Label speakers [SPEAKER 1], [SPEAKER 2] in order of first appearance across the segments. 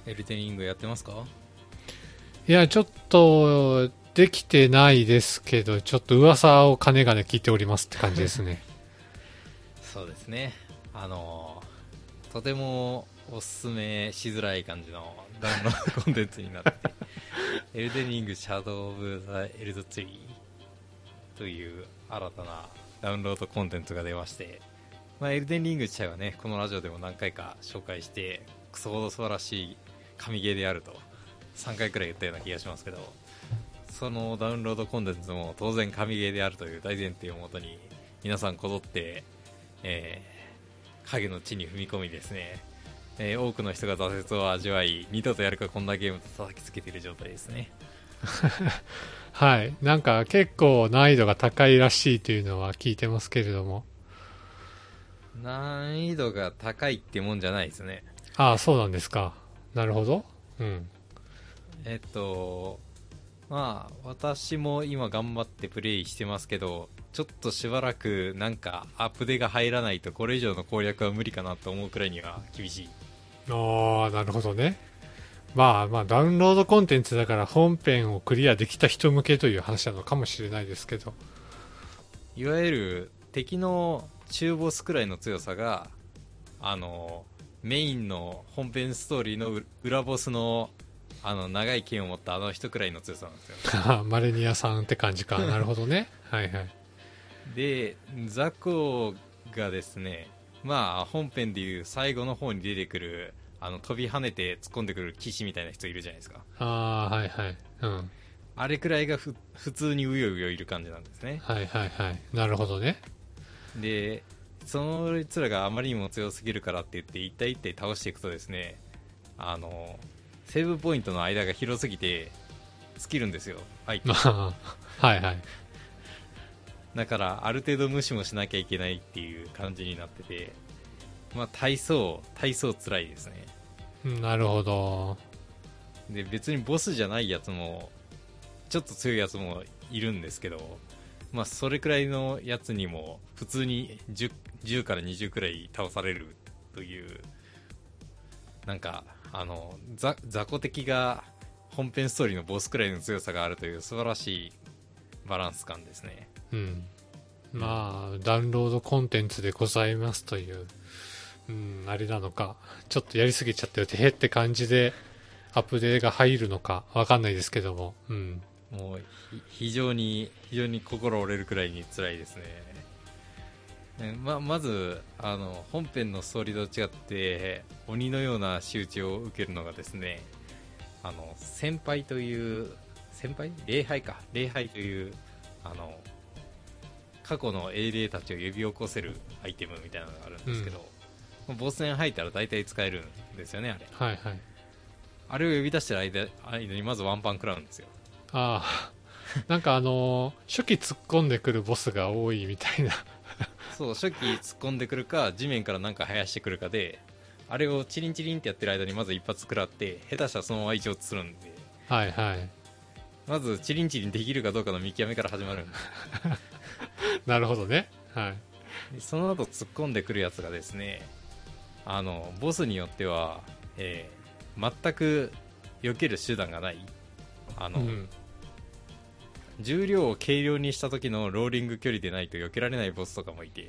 [SPEAKER 1] エルデンリングやってますか？
[SPEAKER 2] いや、ちょっと、できてないですけど、ちょっと噂をかねがね聞いておりますって感じですね。
[SPEAKER 1] そうですね。とてもおすすめしづらい感じのダウンロードコンテンツになってて、エルデンリングシャドウ・オブ・ザ・エルド・ツリーという新たなダウンロードコンテンツが出まして、エルデンリング自体はね、このラジオでも何回か紹介して、クソほど素晴らしい神ゲーであると3回くらい言ったような気がしますけど、そのダウンロードコンテンツも当然神ゲーであるという大前提をもとに皆さんこぞって、影の地に踏み込みですね、多くの人が挫折を味わい、二度とやるかこんなゲームと叩きつけている状態ですね。
[SPEAKER 2] はい。なんか結構難易度が高いらしいというのは聞いてますけれども。
[SPEAKER 1] 難易度が高いってもんじゃないですね。
[SPEAKER 2] ああ、そうなんですか。なるほど。うん。
[SPEAKER 1] えっと私も今頑張ってプレイしてますけど、ちょっとしばらくなんかアップデが入らないとこれ以上の攻略は無理かなと思うくらいには厳しい。
[SPEAKER 2] ああ、なるほどね。まあまあ、ダウンロードコンテンツだから本編をクリアできた人向けという話なのかもしれないですけど。
[SPEAKER 1] いわゆる敵の中ボスくらいの強さが、あのメインの本編ストーリーの裏ボスの長い剣を持ったあの人くらいの強さなんですよ。
[SPEAKER 2] マレニアさんって感じか。なるほどね。はいはい。
[SPEAKER 1] でザコがですね、本編でいう最後の方に出てくる飛び跳ねて突っ込んでくる騎士みたいな人いるじゃないですか。
[SPEAKER 2] ああ、はいはい。うん。
[SPEAKER 1] あれくらいが普通にうようよいる感じなんですね。
[SPEAKER 2] はいはいはい。なるほどね。
[SPEAKER 1] でそのいつらがあまりにも強すぎるからって言って一体一体倒していくとですね、あのセーブポイントの間が広すぎて尽きるんですよ、相手。
[SPEAKER 2] まあ、はいはい。
[SPEAKER 1] だからある程度無視もしなきゃいけないっていう感じになってて、大層辛いですね。
[SPEAKER 2] なるほど。
[SPEAKER 1] で別にボスじゃないやつもちょっと強いやつもいるんですけど、それくらいのやつにも普通に 10から20くらい倒されるという、なんか雑魚敵が本編ストーリーのボスくらいの強さがあるという素晴らしいバランス感ですね。
[SPEAKER 2] うん。
[SPEAKER 1] うん、
[SPEAKER 2] まあ、ダウンロードコンテンツでございますという、うん、あれなのか、ちょっとやりすぎちゃってるへって感じで、アップデートが入るのか、わかんないですけども、うん。
[SPEAKER 1] もう非常に心折れるくらいに辛いですね。まず本編のストーリーと違って鬼のような仕打ちを受けるのがですね、先輩という先輩礼拝という過去の英霊たちを呼び起こせるアイテムみたいなのがあるんですけど、ボス戦入ったら大体使えるんですよね、あれ。
[SPEAKER 2] はいはい。
[SPEAKER 1] あれを呼び出してる間にまずワンパン食らうんですよ。
[SPEAKER 2] ああ、なんか初期突っ込んでくるボスが多いみたいな。
[SPEAKER 1] そう、初期突っ込んでくるか地面からなんか生やしてくるかで、あれをチリンチリンってやってる間にまず一発食らって、下手したらそのまま一応するんで、
[SPEAKER 2] はいはい。
[SPEAKER 1] まずチリンチリンできるかどうかの見極めから始まるんで、
[SPEAKER 2] なるほどね。はい。
[SPEAKER 1] その後突っ込んでくるやつがですね、ボスによっては、全く避ける手段がない、あの、
[SPEAKER 2] うん。
[SPEAKER 1] 重量を軽量にした時のローリング距離でないと避けられないボスとかもいて、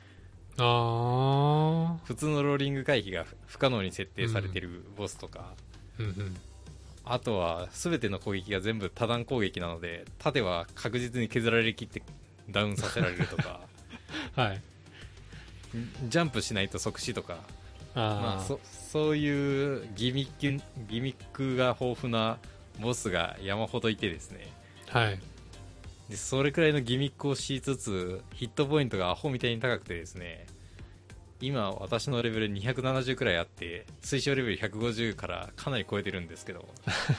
[SPEAKER 2] ああ。
[SPEAKER 1] 普通のローリング回避が不可能に設定されて
[SPEAKER 2] う
[SPEAKER 1] るボスとか、
[SPEAKER 2] ん。うん。
[SPEAKER 1] あとは全ての攻撃が全部多段攻撃なので、盾は確実に削られきってダウンさせられるとか、
[SPEAKER 2] はい。
[SPEAKER 1] ジャンプしないと即死とか、
[SPEAKER 2] あ
[SPEAKER 1] そういうギミックが豊富なボスが山ほどいてですね、
[SPEAKER 2] あ。はい。
[SPEAKER 1] でそれくらいのギミックをしつつヒットポイントがアホみたいに高くてですね、今私のレベル270くらいあって推奨レベル150からかなり超えてるんですけど、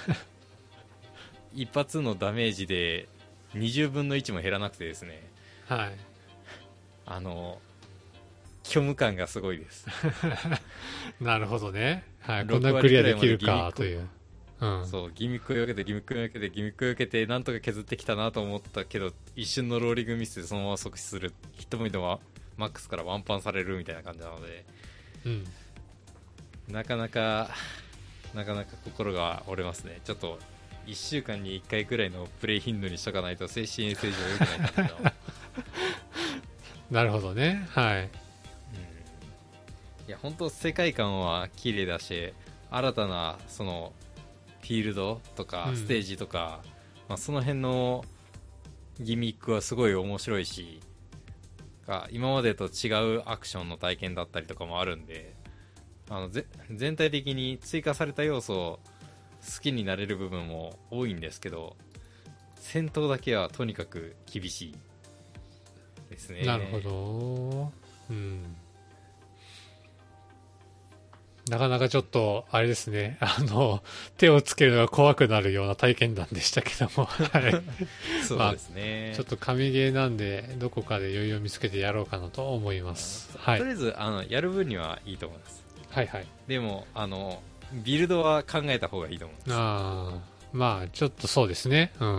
[SPEAKER 1] 一発のダメージで20分の1も減らなくてですね、
[SPEAKER 2] はい。
[SPEAKER 1] あの虚無感がすごいです。
[SPEAKER 2] なるほどね。はい。こん
[SPEAKER 1] 6
[SPEAKER 2] なクリア
[SPEAKER 1] 割くらいまで
[SPEAKER 2] できるか、という。うん。
[SPEAKER 1] そうギミックを避けてギミックを避けてギミックを避けてなんとか削ってきたなと思ったけど、一瞬のローリングミスでそのまま即死する、ヒットポイントはマックスからワンパンされるみたいな感じなので、
[SPEAKER 2] うん。
[SPEAKER 1] なかなかなかなか心が折れますね。ちょっと1週間に1回くらいのプレイ頻度にしとかないと精神衛生上良くないんですけど
[SPEAKER 2] なるほどね。はい。
[SPEAKER 1] いや本当世界観は綺麗だし、新たなそのフィールドとかステージとか、まあ、その辺のギミックはすごい面白いし、今までと違うアクションの体験だったりとかもあるんで、全体的に追加された要素を好きになれる部分も多いんですけど、戦闘だけはとにかく厳しいですね。
[SPEAKER 2] なるほど。うん。なかなかちょっと、あれですね、手をつけるのが怖くなるような体験談でしたけども、はい。
[SPEAKER 1] そうですね、
[SPEAKER 2] まあ、ちょっと神ゲーなんで、どこかで余裕を見つけてやろうかなと思います。はい。
[SPEAKER 1] とりあえず、やる分にはいいと思います。
[SPEAKER 2] はいはい。
[SPEAKER 1] でも、ビルドは考えた方がいいと思います。
[SPEAKER 2] まあ、ちょっとそうですね。うん。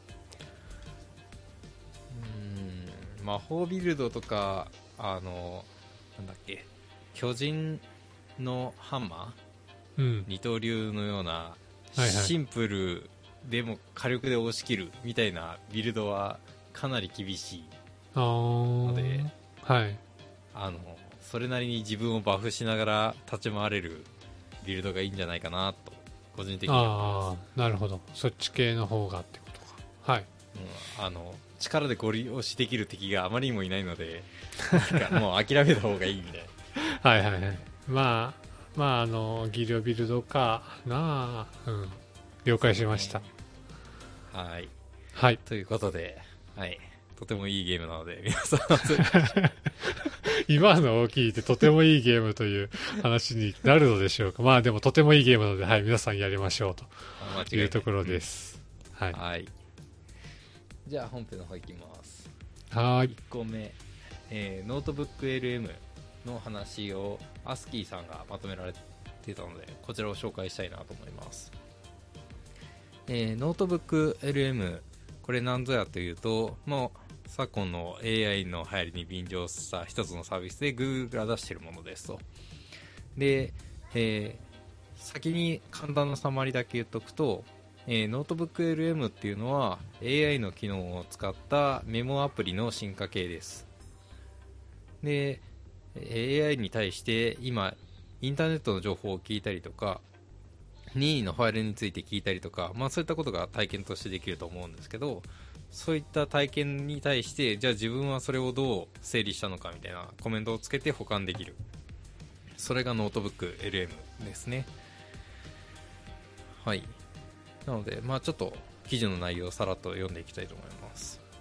[SPEAKER 1] 魔法ビルドとか、なんだっけ、巨人のハンマー、
[SPEAKER 2] うん、
[SPEAKER 1] 二刀流のような、
[SPEAKER 2] はいはい、
[SPEAKER 1] シンプルでも火力で押し切るみたいなビルドはかなり厳しいので、
[SPEAKER 2] はい、
[SPEAKER 1] それなりに自分をバフしながら立ち回れるビルドがいいんじゃないかなと個人的には思います。
[SPEAKER 2] なるほど、そっち系の方がってことか。はい、
[SPEAKER 1] 力でゴリ押しできる敵があまりにもいないのでなんかもう諦めた方がいいみたい
[SPEAKER 2] なはいはいはい。まあ技量ビルドかな。了解しました。
[SPEAKER 1] はい、
[SPEAKER 2] はい、
[SPEAKER 1] ということで、はい、とてもいいゲームなので皆さん
[SPEAKER 2] 今のを聞いてとてもいいゲームという話になるのでしょうか。まあでもとてもいいゲームなので、はい、皆さんやりましょうというところです。はい、
[SPEAKER 1] はい、じゃあ本編の方いきます。
[SPEAKER 2] はい。
[SPEAKER 1] 1個目、ノートブック LM の話をアスキーさんがまとめられてたので、こちらを紹介したいなと思います。ノートブック LM、 これ何ぞやというと、もう昨今の AI の流行りに便乗した一つのサービスで Google が出しているものですと。で、先に簡単なサマリだけ言っとくと、ノートブック LM っていうのは AI の機能を使ったメモアプリの進化系です。で、AI に対して今インターネットの情報を聞いたりとか、任意のファイルについて聞いたりとか、まあ、そういったことが体験としてできると思うんですけど、そういった体験に対してじゃあ自分はそれをどう整理したのかみたいなコメントをつけて保管できる、それがノートブック LM ですね。はい。なので、まあ、ちょっと記事の内容をさらっと読んでいきたいと思います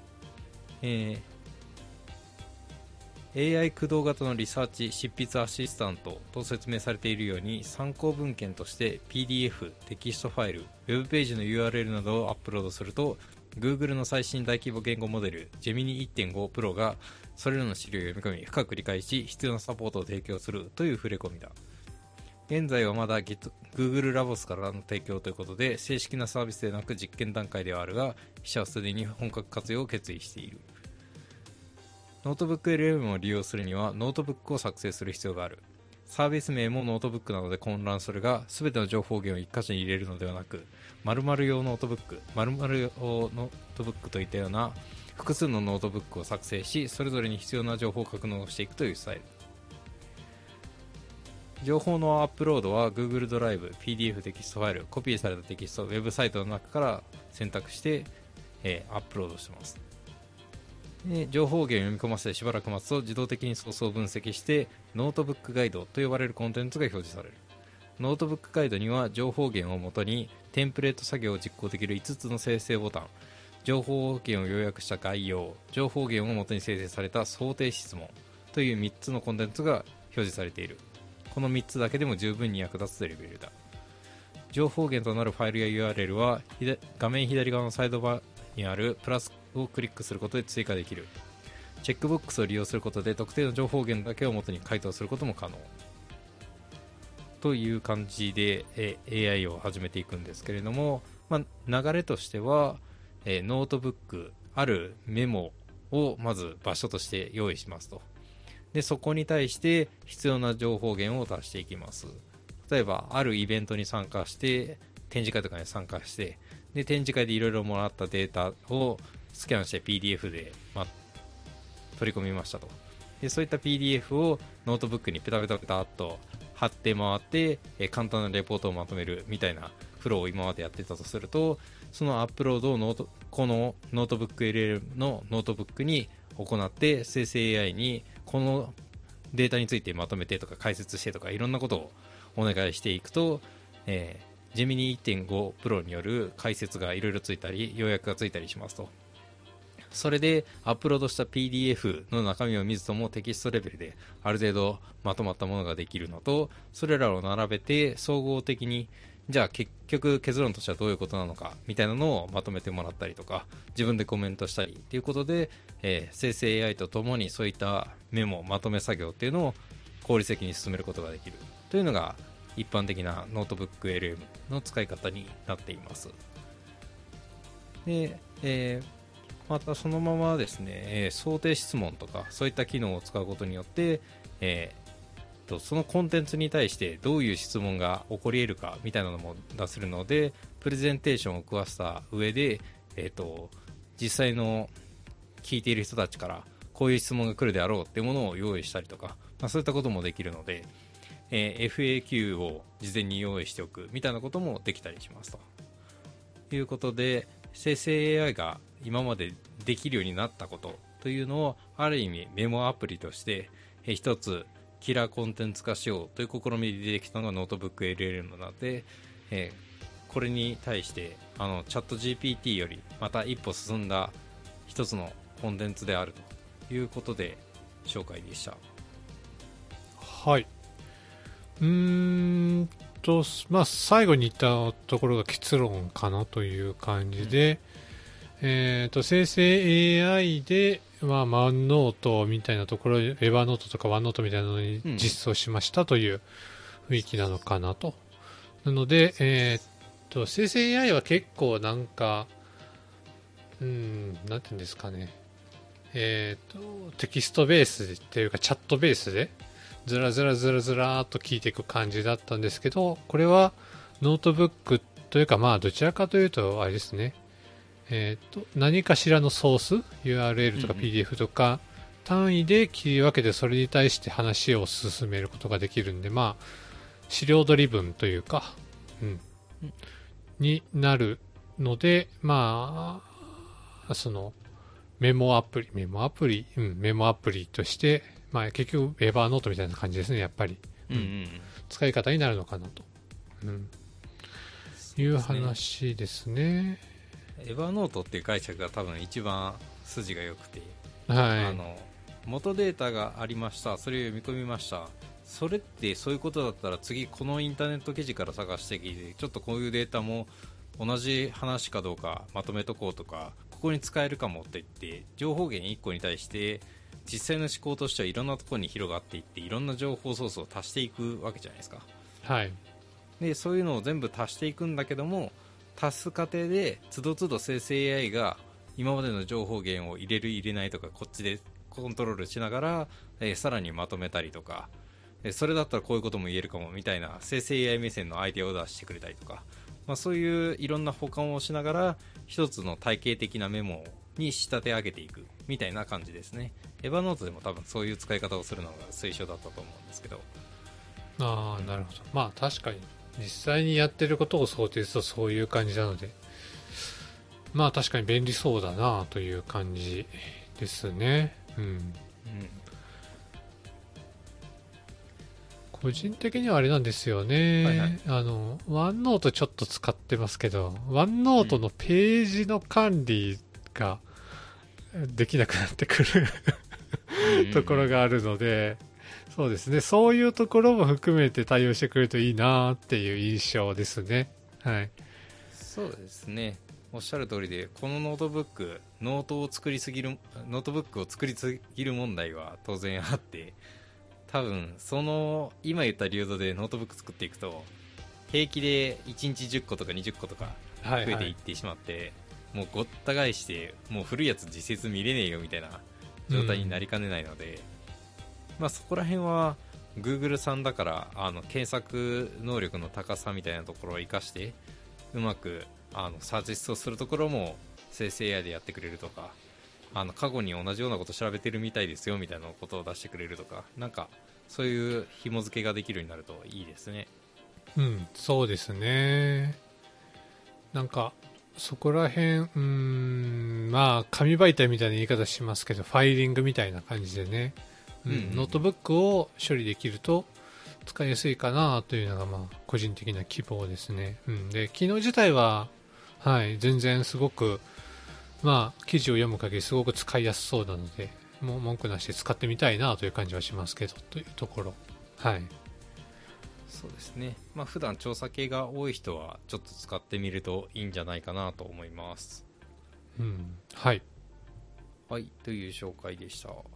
[SPEAKER 1] 。AI 駆動型のリサーチ執筆アシスタントと説明されているように、参考文献として PDF、テキストファイル、ウェブページの URL などをアップロードすると、 Google の最新大規模言語モデル Gemini 1.5 Pro がそれらの資料を読み込み深く理解し、必要なサポートを提供するという触れ込みだ。現在はまだ Google ラボスからの提供ということで、正式なサービスでなく実験段階ではあるが、弊社はすでに本格活用を決意している。ノートブック LM を利用するにはノートブックを作成する必要がある。サービス名もノートブックなので混乱するが、全ての情報源を一箇所に入れるのではなく、〇〇用ノートブック、〇〇用ノートブックといったような複数のノートブックを作成し、それぞれに必要な情報を格納していくというスタイル。情報のアップロードは Google ドライブ、PDF テキストファイル、コピーされたテキスト、ウェブサイトの中から選択して、アップロードしてます。で、情報源を読み込ませてしばらく待つと自動的にソースを分析してノートブックガイドと呼ばれるコンテンツが表示される。ノートブックガイドには情報源をもとにテンプレート作業を実行できる5つの生成ボタン、情報源を要約した概要、情報源をもとに生成された想定質問という3つのコンテンツが表示されている。この3つだけでも十分に役立つレベルだ。情報源となるファイルや URL は画面左側のサイドバーにあるプラスをクリックすることで追加できる。チェックボックスを利用することで特定の情報源だけを元に回答することも可能という感じで、AI を始めていくんですけれども、流れとしては、ノートブックあるメモをまず場所として用意しますと。でそこに対して必要な情報源を足していきます。 例えばあるイベントに参加して展示会とかに参加してで展示会でいろいろもらったデータをスキャンして PDF で、取り込みましたと。でそういった PDF をノートブックにペタペタペタっと貼って回って、簡単なレポートをまとめるみたいなフローを今までやってたとすると、そのアップロードをこのノートブック LL のノートブックに行って生成 AI にこのデータについてまとめてとか解説してとかいろんなことをお願いしていくと、ジェミニ 1.5 プロによる解説がいろいろついたり要約がついたりしますと。それでアップロードした PDF の中身を見ずともテキストレベルである程度まとまったものができるのと、それらを並べて総合的にじゃあ結局結論としてはどういうことなのかみたいなのをまとめてもらったりとか自分でコメントしたりということで、生成 AI とともにそういったメモまとめ作業っていうのを効率的に進めることができるというのが一般的なノートブック LM の使い方になっています。で、またそのままですね、想定質問とかそういった機能を使うことによって、そのコンテンツに対してどういう質問が起こり得るかみたいなのも出せるので、プレゼンテーションを食わせた上で、実際の聞いている人たちからこういう質問が来るであろうっていうものを用意したりとか、そういったこともできるので、FAQ を事前に用意しておくみたいなこともできたりしますということで、生成 AI が今までできるようになったことというのをある意味メモアプリとして一つキラーコンテンツ化しようという試みで出てきたのがノートブック LLM なので、これに対してチャット GPT よりまた一歩進んだ一つのコンテンツであるということで紹介でした。
[SPEAKER 2] はい。最後に言ったところが結論かなという感じで、生成 AI で、ワンノートみたいなところ、エヴァノートとかワンノートみたいなのに実装しましたという雰囲気なのかなと。なので、生成 AI は結構なんか、なんていうんですかね、テキストベースでっていうかチャットベースでずらずらーっと聞いていく感じだったんですけど、これはノートブックというかどちらかというとあれですね、何かしらのソース URL とか PDF とか単位で切り分けてそれに対して話を進めることができるんで、資料ドリブンというか、になるので、そのメモアプリとして、結局エヴァーノートみたいな感じですね、やっぱり、使い方になるのかなと、いう話ですね。
[SPEAKER 1] エヴァーノートっていう解釈が多分一番筋が良くて、元データがありました、それを読み込みました、それってそういうことだったら次このインターネット記事から探してきてちょっとこういうデータも同じ話かどうかまとめとこうとか、ここに使えるかもって言って情報源1個に対して実際の思考としてはいろんなところに広がっていっていろんな情報ソースを足していくわけじゃないですか。でそういうのを全部足していくんだけども、足す過程でつどつど生成 AI が今までの情報源を入れる入れないとかこっちでコントロールしながら、さらにまとめたりとか、それだったらこういうことも言えるかもみたいな生成 AI 目線のアイデアを出してくれたりとか、そういういろんな補完をしながら一つの体系的なメモに仕立て上げていくみたいな感じですね。エヴァノートでも多分そういう使い方をするのが推奨だったと思うんですけど。
[SPEAKER 2] なるほど。確かに実際にやってることを想定するとそういう感じなので、確かに便利そうだなという感じですね。個人的にはあれなんですよね、ワンノートちょっと使ってますけど、ワンノートのページの管理ができなくなってくるところがあるので、そうですね、そういうところも含めて対応してくれるといいなっていう印象ですね。
[SPEAKER 1] そうですね、おっしゃる通りで、このノートブックノートブックを作りすぎる問題は当然あって、多分その今言った流度でノートブック作っていくと平気で1日10個とか20個とか増えていってしまって、もうごった返してもう古いやつ実質見れねえよみたいな状態になりかねないので、そこら辺は Google さんだから検索能力の高さみたいなところを生かしてうまくサーチスをするところも生成 AI でやってくれるとか、過去に同じようなこと調べてるみたいですよみたいなことを出してくれるとか、なんかそういう紐付けができるようになるといいですね。
[SPEAKER 2] うん、そうですね。なんかそこら辺、まあ紙媒体みたいな言い方しますけど、ファイリングみたいな感じでね、ノートブックを処理できると使いやすいかなというのがまあ個人的な希望ですね。で機能自体は、はい、全然すごく、まあ記事を読む限りすごく使いやすそうなので、もう文句なしで使ってみたいなという感じはしますけどというところ。はい。
[SPEAKER 1] そうですね。まあ普段調査系が多い人はちょっと使ってみるといいんじゃないかなと思います。
[SPEAKER 2] はい。
[SPEAKER 1] はい、という紹介でした。はい。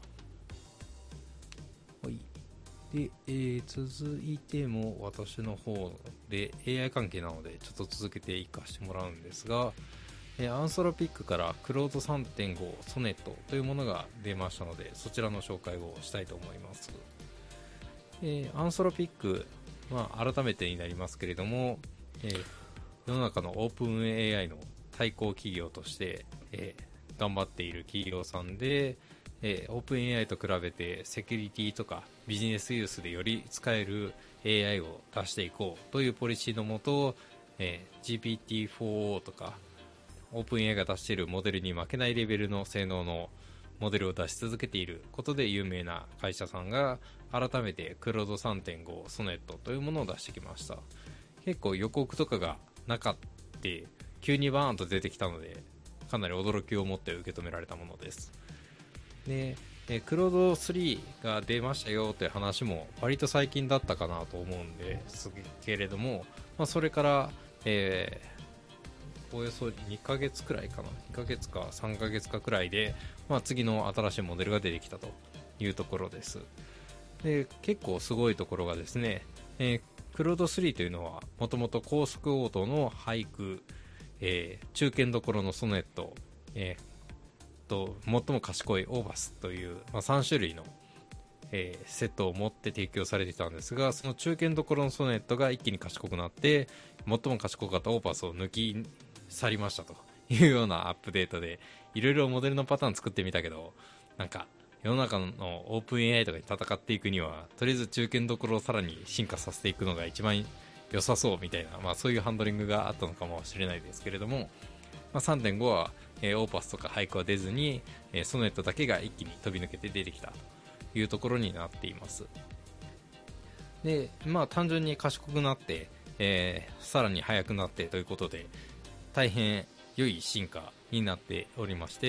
[SPEAKER 1] で、続いても私の方で AI 関係なのでちょっと続けていかしてもらうんですが、アンソロピックからクロード 3.5 ソネットというものが出ましたので、そちらの紹介をしたいと思います。アンソロピック、改めてになりますけれども、世の中のオープン AI の対抗企業として、頑張っている企業さんで、オープン AI と比べてセキュリティとかビジネスユースでより使える AI を出していこうというポリシーのもと、GPT-4o とかオープン AI が出しているモデルに負けないレベルの性能のモデルを出し続けていることで有名な会社さんが改めてクロード 3.5 ソネットというものを出してきました。結構予告とかがなかって急にバーンと出てきたので、かなり驚きを持って受け止められたものです。で、クロード3が出ましたよという話も割と最近だったかなと思うんですけれども、それから、およそ2ヶ月くらいかな、2ヶ月か3ヶ月かくらいで、次の新しいモデルが出てきたというところです。で、結構すごいところがですね、クロード3というのはもともと高速応答の俳句、中堅どころのソネット、最も賢いオーバスという、3種類の、セットを持って提供されていたんですが、その中堅どころのソネットが一気に賢くなって最も賢かったオーバスを抜き去りましたというようなアップデートで、いろいろモデルのパターン作ってみたけど、なんか世の中のオープン AI とかに戦っていくにはとりあえず中堅どころをさらに進化させていくのが一番良さそうみたいな、そういうハンドリングがあったのかもしれないですけれども、3.5 は、オーパスとか俳句は出ずに、ソネットだけが一気に飛び抜けて出てきたというところになっています。で、単純に賢くなって、さらに速くなってということで大変良い進化になっておりまして、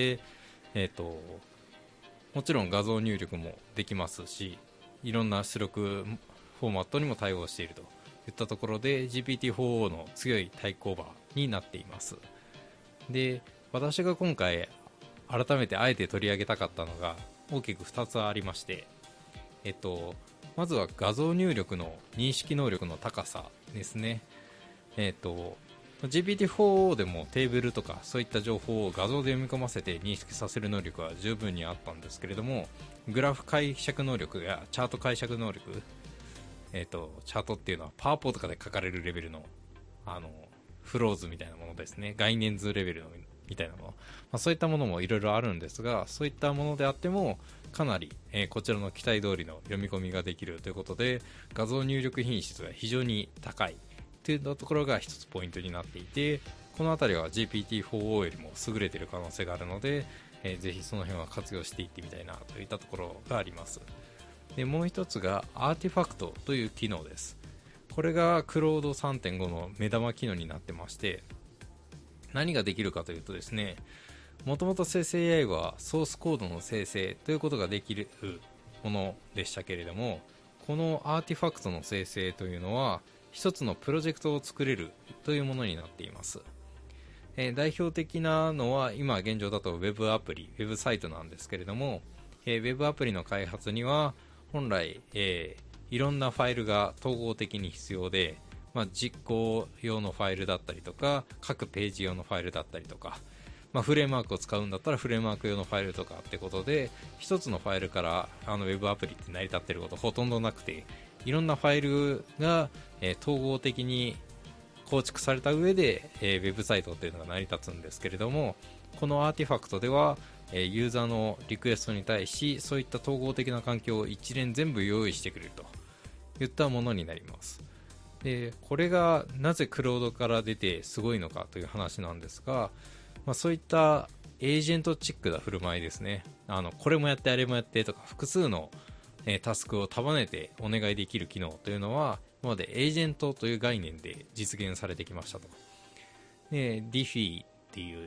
[SPEAKER 1] もちろん画像入力もできますし、いろんな出力フォーマットにも対応しているといったところで GPT-4o の強い対抗馬になっています。で、私が今回改めてあえて取り上げたかったのが大きく2つありまして、まずは画像入力の認識能力の高さですね。GPT-4o でもテーブルとかそういった情報を画像で読み込ませて認識させる能力は十分にあったんですけれども、グラフ解釈能力やチャート解釈能力、チャートっていうのはパワポとかで書かれるレベルのフローズみたいなものですね、概念図レベルのみたいなもの、そういったものもいろいろあるんですが、そういったものであってもかなり、こちらの期待通りの読み込みができるということで、画像入力品質が非常に高いというところが一つポイントになっていて、このあたりは GPT-4o よりも優れている可能性があるので、ぜひその辺は活用していってみたいなといったところがあります。で、もう一つがアーティファクトという機能です。これがクロード 3.5 の目玉機能になってまして、何ができるかというとですね、もともと生成 AI はソースコードの生成ということができるものでしたけれども、このアーティファクトの生成というのは一つのプロジェクトを作れるというものになっています。代表的なのは今現状だとウェブアプリ、ウェブサイトなんですけれども、ウェブアプリの開発には本来、いろんなファイルが統合的に必要で、実行用のファイルだったりとか各ページ用のファイルだったりとか、フレームワークを使うんだったらフレームワーク用のファイルとかってことで、一つのファイルからウェブアプリって成り立っていることほとんどなくて、 いろんなファイルが、統合的に構築された上で、ウェブサイトというのが成り立つんですけれども、このアーティファクトでは、ユーザーのリクエストに対しそういった統合的な環境を一連全部用意してくれるといったものになります。でこれがなぜクロードから出てすごいのかという話なんですが、そういったエージェントチックな振る舞いですね。これもやってあれもやってとか複数の、タスクを束ねてお願いできる機能というのは今までエージェントという概念で実現されてきましたと。で DeFi っていう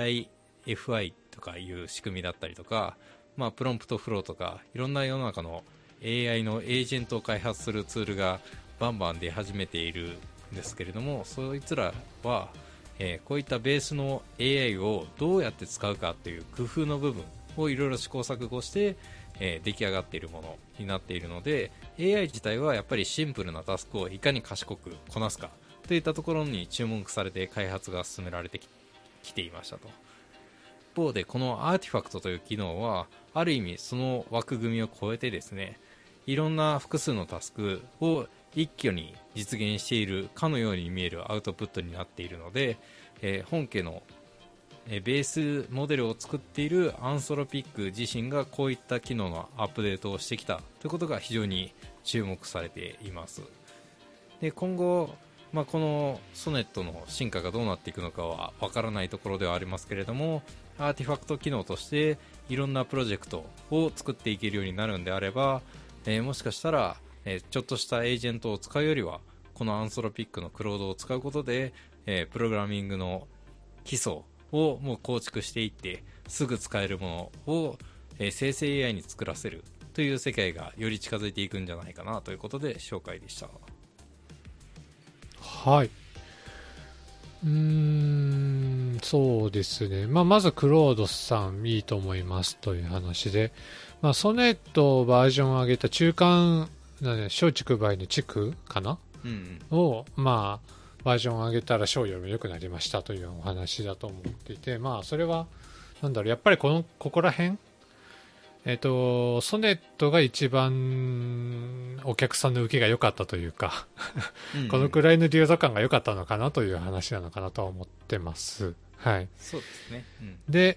[SPEAKER 1] DIFI とかいう仕組みだったりとか、プロンプトフローとかいろんな世の中の AI のエージェントを開発するツールがバンバン出始めているんですけれども、そいつらは、こういったベースの AI をどうやって使うかという工夫の部分をいろいろ試行錯誤して、出来上がっているものになっているので、 AI 自体はやっぱりシンプルなタスクをいかに賢くこなすかといったところに注目されて開発が進められてきていましたと。一方でこのアーティファクトという機能はある意味その枠組みを超えてですね、いろんな複数のタスクを一挙に実現しているかのように見えるアウトプットになっているので、本家のベースモデルを作っているアンソロピック自身がこういった機能のアップデートをしてきたということが非常に注目されています。で今後、このソネットの進化がどうなっていくのかはわからないところではありますけれども、アーティファクト機能としていろんなプロジェクトを作っていけるようになるんであれば、もしかしたらちょっとしたエージェントを使うよりはこのアンソロピックのクロードを使うことで、プログラミングの基礎をもう構築していってすぐ使えるものを、生成 AI に作らせるという世界がより近づいていくんじゃないかなということで紹介でした。
[SPEAKER 2] はい。そうですね。まずクロードさんいいと思いますという話で、ソネットバージョンを上げた中間小畜梅の地区かな、をバージョンを上げたら商用も良くなりましたというお話だと思っていて、それはやっぱりここら辺、ソネットが一番お客さんの受けが良かったというかこのくらいの流動感が良かったのかなという話なのかなと思ってます。はい。
[SPEAKER 1] そうですね。
[SPEAKER 2] で、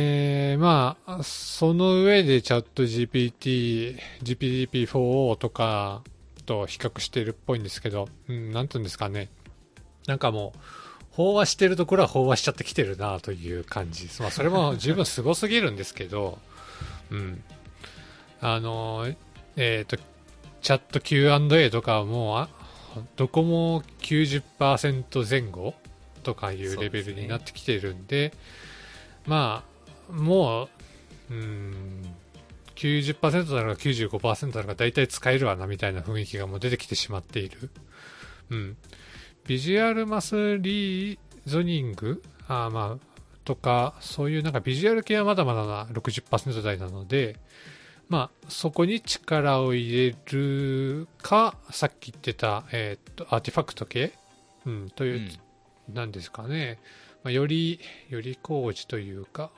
[SPEAKER 2] その上でチャット GPT、GPT-4 とかと比較しているっぽいんですけど、なんていうんですかね。もう、飽和してるところは飽和しちゃってきてるなという感じです。それも十分すごすぎるんですけど、チャット Q&A とかはもう、どこも 90% 前後とかいうレベルになってきているんで、もう、90% なのか 95% なのか大体使えるわなみたいな雰囲気がもう出てきてしまっている。ビジュアルマスリーゾニングとか、そういうビジュアル系はまだまだな 60% 台なので、そこに力を入れるか、さっき言ってた、アーティファクト系、という、なんですかね、より工事というか、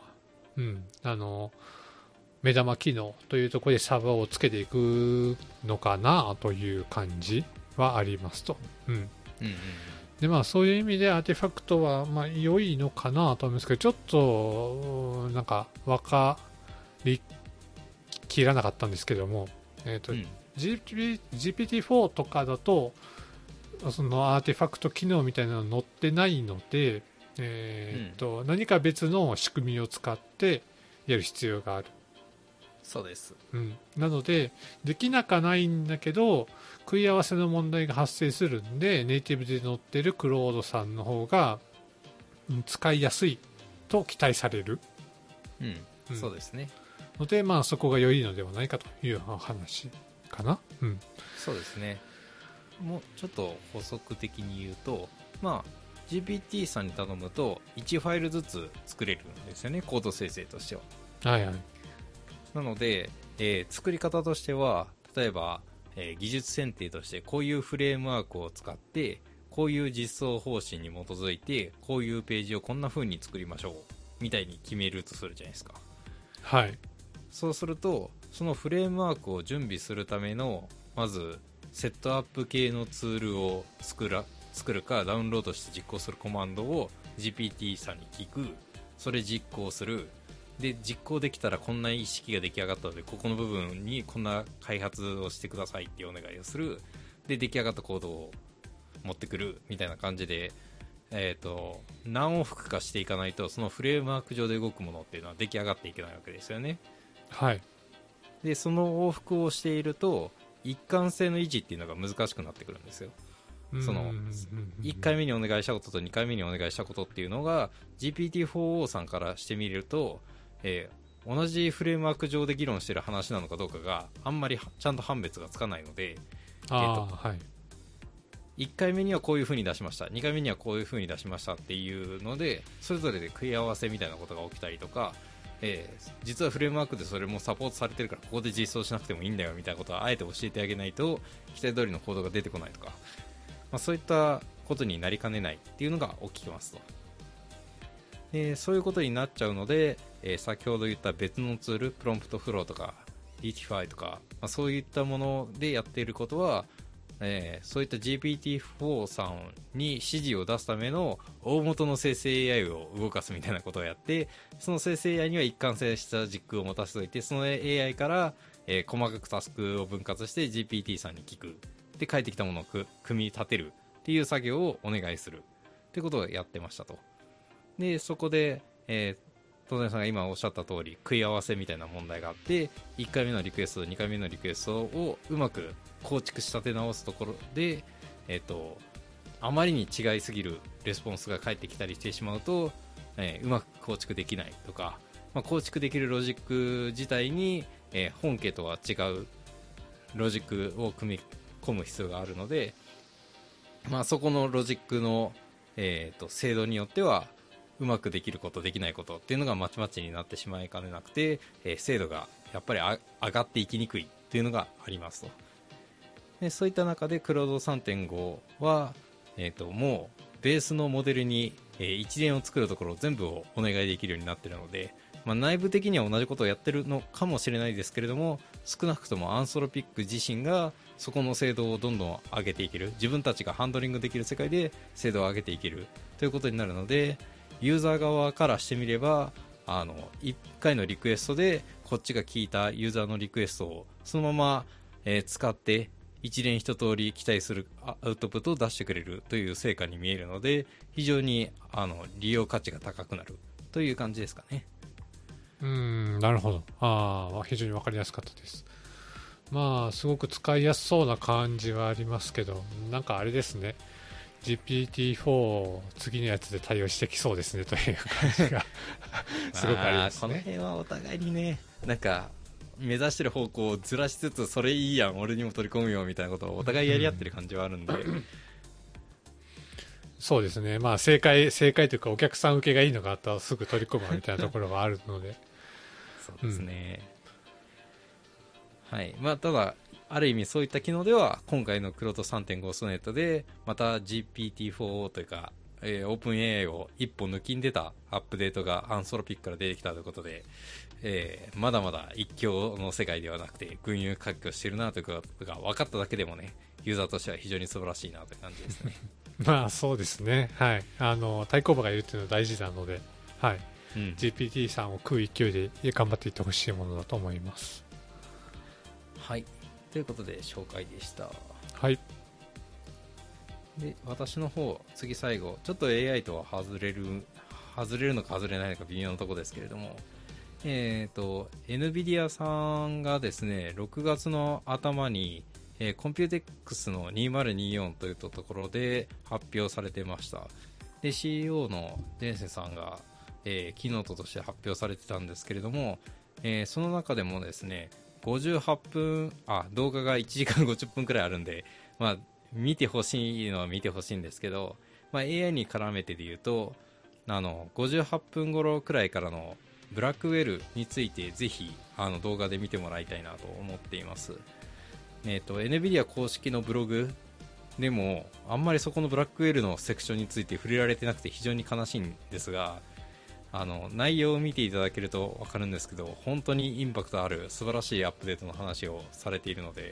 [SPEAKER 2] 目玉機能というところでサーバーをつけていくのかなという感じはありますと。でそういう意味でアーティファクトは良いのかなと思いますけど、ちょっと分かりきらなかったんですけども、GPT-4 とかだとそのアーティファクト機能みたいなの載ってないので、何か別の仕組みを使ってやる必要がある。
[SPEAKER 1] そうです。
[SPEAKER 2] なのでできなくはないんだけど、食い合わせの問題が発生するんで、ネイティブで載ってるクロードさんの方が使いやすいと期待される。
[SPEAKER 1] そうですね。
[SPEAKER 2] のでそこが良いのではないかという話かな。
[SPEAKER 1] そうですね。もうちょっと補足的に言うと、GPT さんに頼むと1ファイルずつ作れるんですよね、コード生成としては。なので、作り方としては例えば、技術選定としてこういうフレームワークを使ってこういう実装方針に基づいてこういうページをこんな風に作りましょうみたいに決めるとするじゃないですか。そうするとそのフレームワークを準備するためのまず、 セットアップ系のツールを作るかダウンロードして実行するコマンドを GPT さんに聞く、それ実行する、で実行できたらこんな意識が出来上がったのでここの部分にこんな開発をしてくださいっていうお願いをする、で出来上がったコードを持ってくるみたいな感じで、何往復かしていかないとそのフレームワーク上で動くものっていうのは出来上がっていけないわけですよね。
[SPEAKER 2] はい。
[SPEAKER 1] でその往復をしていると一貫性の維持っていうのが難しくなってくるんですよ。その1回目にお願いしたことと2回目にお願いしたことっていうのが GPT-4o さんからしてみると、同じフレームワーク上で議論している話なのかどうかがあんまりちゃんと判別がつかないので、
[SPEAKER 2] はい、
[SPEAKER 1] 1回目にはこういう風に出しました、2回目にはこういう風に出しましたっていうのでそれぞれで食い合わせみたいなことが起きたりとか、実はフレームワークでそれもサポートされてるからここで実装しなくてもいいんだよみたいなことをあえて教えてあげないと期待通りのコードが出てこないとか、そういったことになりかねないっていうのが起きてますと。でそういうことになっちゃうので、先ほど言った別のツールプロンプトフローとか DTFi とか、そういったものでやっていることは、そういった GPT-4 さんに指示を出すための大元の生成 AI を動かすみたいなことをやって、その生成 AI には一貫性した軸空を持たせておいてその AI から、細かくタスクを分割して GPT さんに聞く、で返ってきたものを組み立てるっていう作業をお願いするってことをやってましたと。でそこで、戸谷さんが今おっしゃった通り食い合わせみたいな問題があって、1回目のリクエスト2回目のリクエストをうまく構築し立て直すところで、あまりに違いすぎるレスポンスが返ってきたりしてしまうと、うまく構築できないとか、構築できるロジック自体に、本家とは違うロジックを組み込む必要があるので、そこのロジックの、精度によってはうまくできることできないことっていうのがまちまちになってしまいかねなくて、精度がやっぱり上がっていきにくいっていうのがありますと。でそういった中でクロード 3.5 は、もうベースのモデルに、一連を作るところ全部をお願いできるようになっているので、内部的には同じことをやってるのかもしれないですけれども、少なくともアンソロピック自身がそこの精度をどんどん上げていける、自分たちがハンドリングできる世界で精度を上げていけるということになるので、ユーザー側からしてみれば1回のリクエストでこっちが聞いたユーザーのリクエストをそのまま、使って一連一通り期待するアウトプットを出してくれるという成果に見えるので、非常に利用価値が高くなるという感じですかね。
[SPEAKER 2] なるほど。非常に分かりやすかったです。すごく使いやすそうな感じはありますけど、なんかあれですね、GPT-4 次のやつで対応してきそうですねという感じがすごくありますね。
[SPEAKER 1] この辺はお互いにね、なんか目指してる方向をずらしつつ、それいいやん俺にも取り込むよみたいなことをお互いやり合ってる感じはあるんで、
[SPEAKER 2] そうですね、正解というかお客さん受けがいいのがあったらすぐ取り込むみたいなところはあるので
[SPEAKER 1] そうですね、はい。ただある意味そういった機能では今回のクロード 3.5 ソネットでまた GPT-4 というか、オープン AI を一歩抜きんでたアップデートがアンソロピックから出てきたということで、まだまだ一強の世界ではなくて群雄割拠しているなということが分かっただけでもね、ユーザーとしては非常に素晴らしいなという感じですね。
[SPEAKER 2] そうですね、はい、対抗馬がいるっていうのは大事なので、はい、GPT さんを食う勢いで頑張っていってほしいものだと思います。
[SPEAKER 1] はい、ということで紹介でした。
[SPEAKER 2] はい。
[SPEAKER 1] で私の方、次最後ちょっと AI とは外れるのか外れないのか微妙なところですけれども、NVIDIA さんがですね6月の頭に、コンピューテックスの2024というところで発表されてました。で CEO のデンセさんが、キーノートとして発表されてたんですけれども、その中でもですね58分動画が1時間50分くらいあるんで、見てほしいのは見てほしいんですけど、AI に絡めてで言うと58分頃くらいからのブラックウェルについてぜひ動画で見てもらいたいなと思っています。NVIDIA 公式のブログでもあんまりそこのブラックウェルのセクションについて触れられてなくて非常に悲しいんですが、内容を見ていただけると分かるんですけど、本当にインパクトある素晴らしいアップデートの話をされているので、ぜ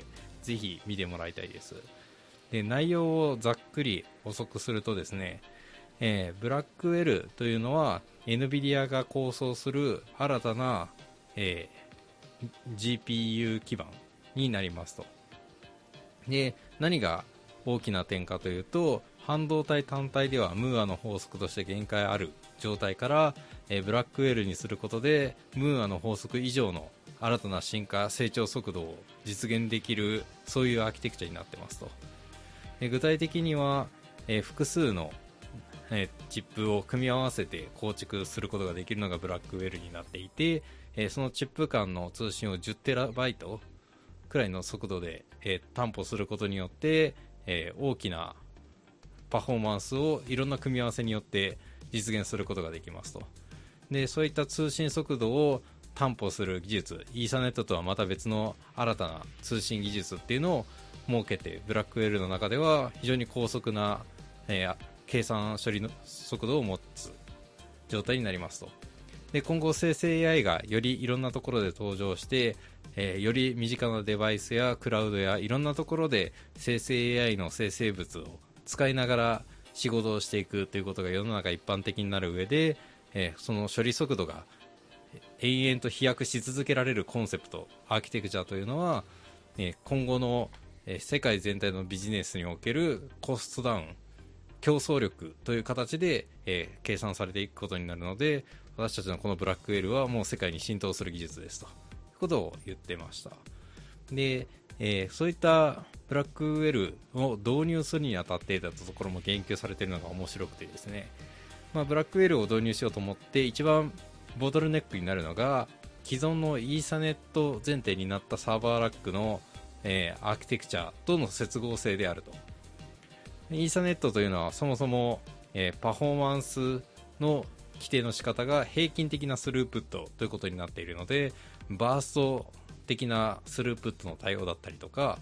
[SPEAKER 1] ぜひ見てもらいたいです。で、内容をざっくり補足するとですね、ブラックウェルというのは NVIDIA が構想する新たな、GPU 基盤になりますと。で、何が大きな点かというと、半導体単体ではムーアの法則として限界ある状態から、ブラックウェルにすることでムーアの法則以上の新たな進化成長速度を実現できる、そういうアーキテクチャになってますと。具体的には、複数の、チップを組み合わせて構築することができるのがブラックウェルになっていて、そのチップ間の通信を10テラバイトくらいの速度で、担保することによって、大きなパフォーマンスをいろんな組み合わせによって実現することができますと。で、そういった通信速度を担保する技術、イーサネットとはまた別の新たな通信技術っていうのを設けて、ブラックウェルの中では非常に高速な、計算処理の速度を持つ状態になりますと。で、今後生成 AI がよりいろんなところで登場して、より身近なデバイスやクラウドやいろんなところで生成 AI の生成物を使いながら仕事をしていくということが世の中一般的になる上で、その処理速度が延々と飛躍し続けられるコンセプト、アーキテクチャというのは、今後の世界全体のビジネスにおけるコストダウン、競争力という形で、計算されていくことになるので、私たちのこのブラックウェルはもう世界に浸透する技術ですということを言ってました。で、そういったブラックウェルを導入するにあたってだったところも言及されているのが面白くてですね、ブラックウェルを導入しようと思って一番ボトルネックになるのが既存のイーサネット前提になったサーバーラックの、アーキテクチャとの接合性であると。イーサネットというのはそもそも、パフォーマンスの規定の仕方が平均的なスループットということになっているので、バースト的なスループットの対応だったりとか、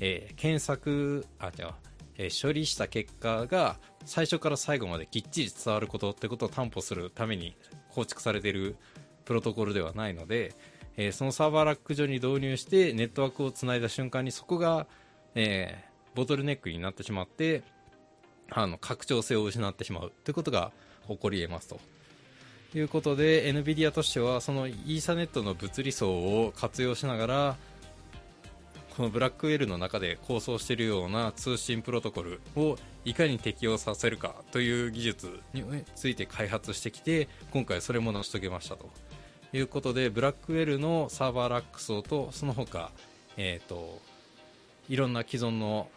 [SPEAKER 1] 処理した結果が最初から最後まできっちり伝わることってことを担保するために構築されているプロトコルではないので、そのサーバーラック上に導入してネットワークをつないだ瞬間にそこが、ボトルネックになってしまって拡張性を失ってしまうということが起こり得ますということで、 NVIDIA としてはそのイーサネットの物理層を活用しながらこのブラックウェルの中で構想しているような通信プロトコルをいかに適用させるかという技術について開発してきて、今回それも成し遂げましたということで、ブラックウェルのサーバーラック層とその他、いろんな既存の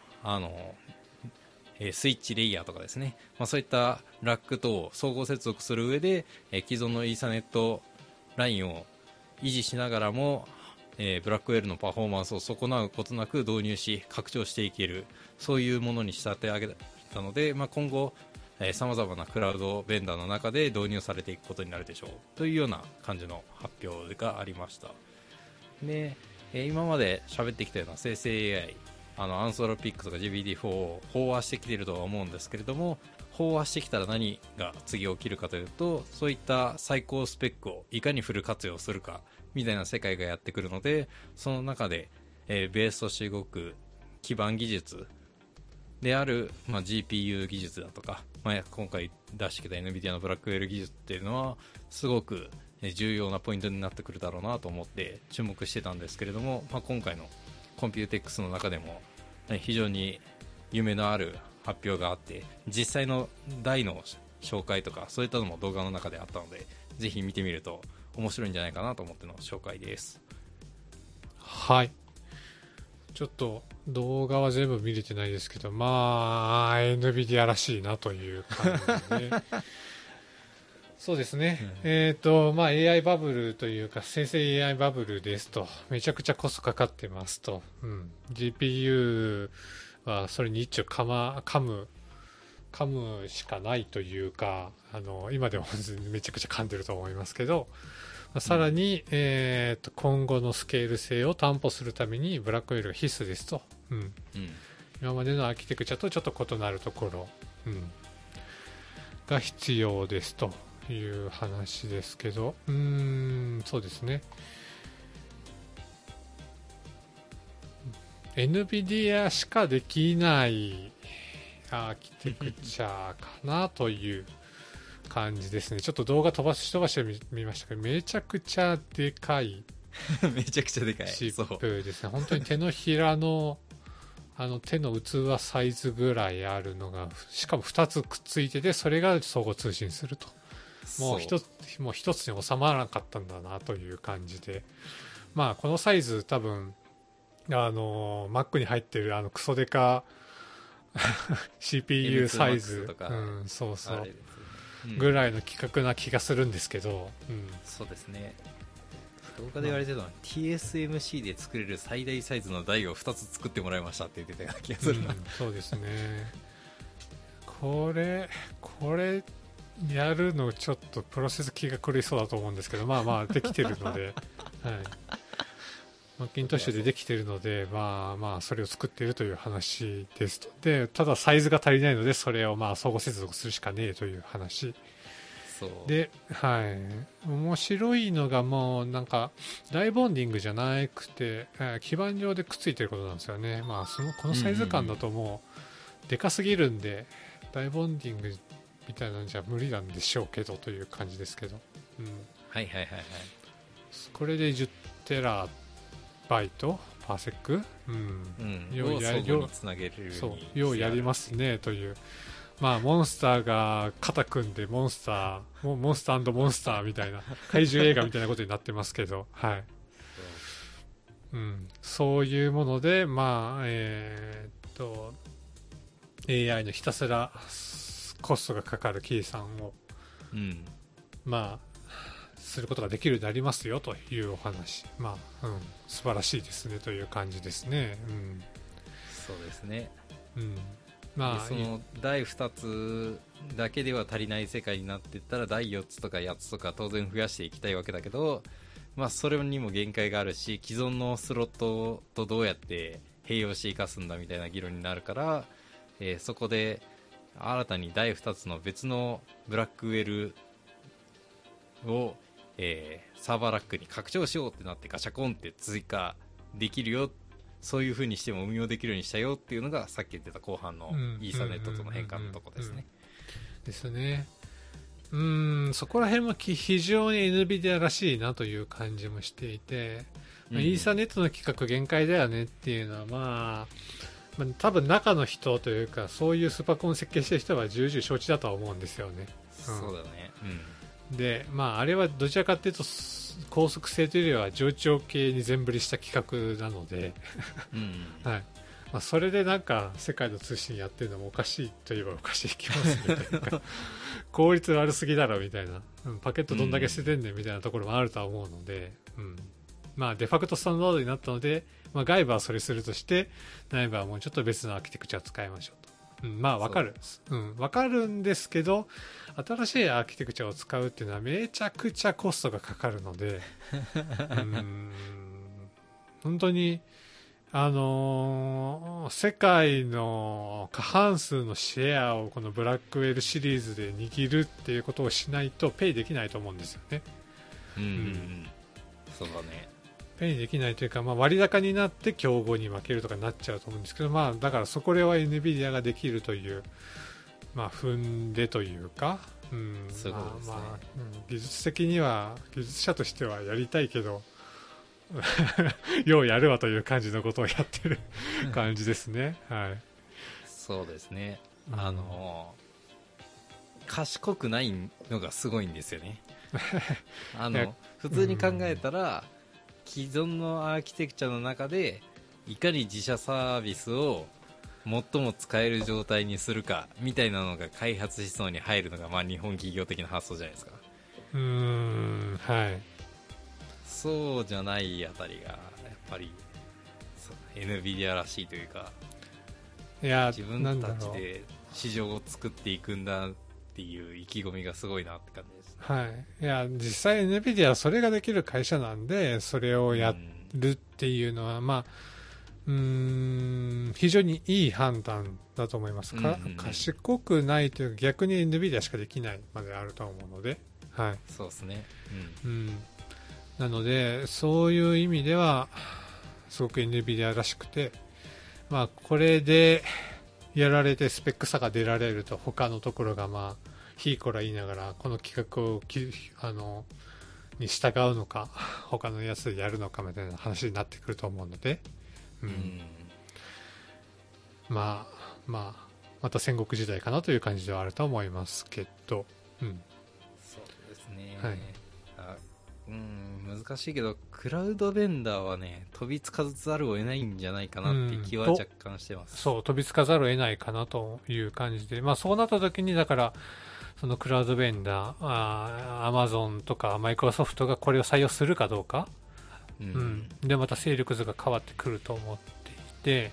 [SPEAKER 1] スイッチレイヤーとかですね、そういったラック等を相互接続する上で、既存のイーサネットラインを維持しながらも、ブラックウェルのパフォーマンスを損なうことなく導入し拡張していける、そういうものに仕立て上げたので、今後さまざまなクラウドベンダーの中で導入されていくことになるでしょうというような感じの発表がありました。で、今まで喋ってきたような生成 AI、アンソロピックとか GPT-4 を飽和してきているとは思うんですけれども、飽和してきたら何が次起きるかというと、そういった最高スペックをいかにフル活用するかみたいな世界がやってくるので、その中で、ベースとして動く基盤技術である、GPU 技術だとか、今回出してきた NVIDIA のブラックウェル技術っていうのはすごく重要なポイントになってくるだろうなと思って注目してたんですけれども、今回のコンピューテックスの中でも非常に夢のある発表があって、実際の台の紹介とかそういったのも動画の中であったので、ぜひ見てみると面白いんじゃないかなと思っての紹介です。
[SPEAKER 2] はい、ちょっと動画は全部見れてないですけど、NVIDIA らしいなという感じでそうですね、AI バブルというか生成 AI バブルですと、めちゃくちゃコストかかってますと、GPU はそれに一丁噛むしかないというか、今でもめちゃくちゃ噛んでると思いますけど、さらに、今後のスケール性を担保するためにブラックウェルが必須ですと、今までのアーキテクチャとちょっと異なるところ、が必要ですという話ですけど、そうですね、 NVIDIA しかできないアーキテクチャかなという感じですね。ちょっと動画飛ばしてみましたけど、めちゃくちゃでかい
[SPEAKER 1] めちゃくちゃでかい
[SPEAKER 2] チップですね。本当に手のひらの手の器サイズぐらいあるのが、しかも2つくっついてて、それが相互通信すると。もう一つに収まらなかったんだなという感じで、まあこのサイズ多分Mac に入ってるクソデカCPU サイズ、そうそう、ぐらいの規格な気がするんですけど、
[SPEAKER 1] そうですね。動画で言われてるのは、TSMC で作れる最大サイズの台を2つ作ってもらいましたって言ってたような気がするな、
[SPEAKER 2] そうですね。これやるのちょっとプロセス気が狂いそうだと思うんですけど、まあできてるので、はい、マッキントッシュでできてるので、まあそれを作っているという話ですと。で、ただサイズが足りないので、それを相互接続するしかねえという話で、はい、面白いのが、もうなんかダイボンディングじゃなくて、基板上でくっついてることなんですよね。このサイズ感だともうでかすぎるんで、ダイボンディングみたいなんじゃ無理なんでしょうけどという感じですけど、
[SPEAKER 1] はいはいはいはい。
[SPEAKER 2] これで10テラバイトパーセック、ようやりますねという。モンスターが肩組んでモンスターモンスターみたいな怪獣映画みたいなことになってますけど、はい、そういうもので、AI のひたすらコストがかかる計算を、することができるようになりますよというお話、素晴らしいですねという感じですね。
[SPEAKER 1] そうですね。
[SPEAKER 2] そ
[SPEAKER 1] の台2つだけでは足りない世界になっていったら、台4つとか8つとか当然増やしていきたいわけだけど、それにも限界があるし、既存のスロットとどうやって併用して生かすんだみたいな議論になるから、そこで新たに台2つの別のブラックウェルを、サーバーラックに拡張しようってなって、ガシャコンって追加できるよ、そういう風にしても運用できるようにしたよっていうのが、さっき言ってた後半のイーサネットとの変化のとこですね。
[SPEAKER 2] ですね。そこら辺も非常に NVIDIA らしいなという感じもしていて、イーサネットの規格限界だよねっていうのは、多分中の人というか、そういうスパコン設計してる人は重々承知だとは思うんですよね。
[SPEAKER 1] そうだね。
[SPEAKER 2] で、あれはどちらかというと高速性というよりは上長系に全振りした企画なので、はい、それでなんか世界の通信やってるのもおかしいといえばおかしい気もするというか効率悪すぎだろみたいな、パケットどんだけ捨ててんねんみたいなところもあるとは思うので、デファクトスタンダードになったので、外部はそれするとして、内部はもうちょっと別のアーキテクチャを使いましょうと。わかる。わかるんですけど、新しいアーキテクチャを使うっていうのはめちゃくちゃコストがかかるので、本当に、世界の過半数のシェアをこのブラックウェルシリーズで握るっていうことをしないとペイできないと思うんですよね。
[SPEAKER 1] そうだね。
[SPEAKER 2] ペイできないというか、割高になって競合に負けるとかになっちゃうと思うんですけど、だからそこは NVIDIA ができるという、踏んでというか、
[SPEAKER 1] そういうことですね。
[SPEAKER 2] 技術的には、技術者としてはやりたいけど、ようやるわという感じのことをやってる感じですね。はい。
[SPEAKER 1] そうですね。賢くないのがすごいんですよね。普通に考えたら、既存のアーキテクチャの中でいかに自社サービスを最も使える状態にするかみたいなのが開発思想に入るのが、日本企業的な発想じゃないですか。
[SPEAKER 2] はい。
[SPEAKER 1] そうじゃないあたりがやっぱりNVIDIA らしいというか、自分たちで市場を作っていくんだっていう意気込みがすごいなって感じですね。
[SPEAKER 2] はい。いや、実際 NVIDIA はそれができる会社なんで、それをやるっていうのは、非常にいい判断だと思います。賢くないというか、逆に NVIDIA しかできないまであると思うので、はい。
[SPEAKER 1] そうですね。
[SPEAKER 2] なので、そういう意味では、すごく NVIDIA らしくて、 まあこれでやられてスペック差が出られると他のところがまあひいこら言いながらこの企画をに従うのか他のやつでやるのかみたいな話になってくると思うので、また戦国時代かなという感じではあると思いますけど、
[SPEAKER 1] そうですね、はい、難しいけどクラウドベンダーはね飛びつかざるを得ないんじゃないかなって気は若干してます。
[SPEAKER 2] そう飛びつかざるを得ないかなという感じで、そうなった時にだからそのクラウドベンダー、アマゾンとかマイクロソフトがこれを採用するかどうか、でまた勢力図が変わってくると思っていて、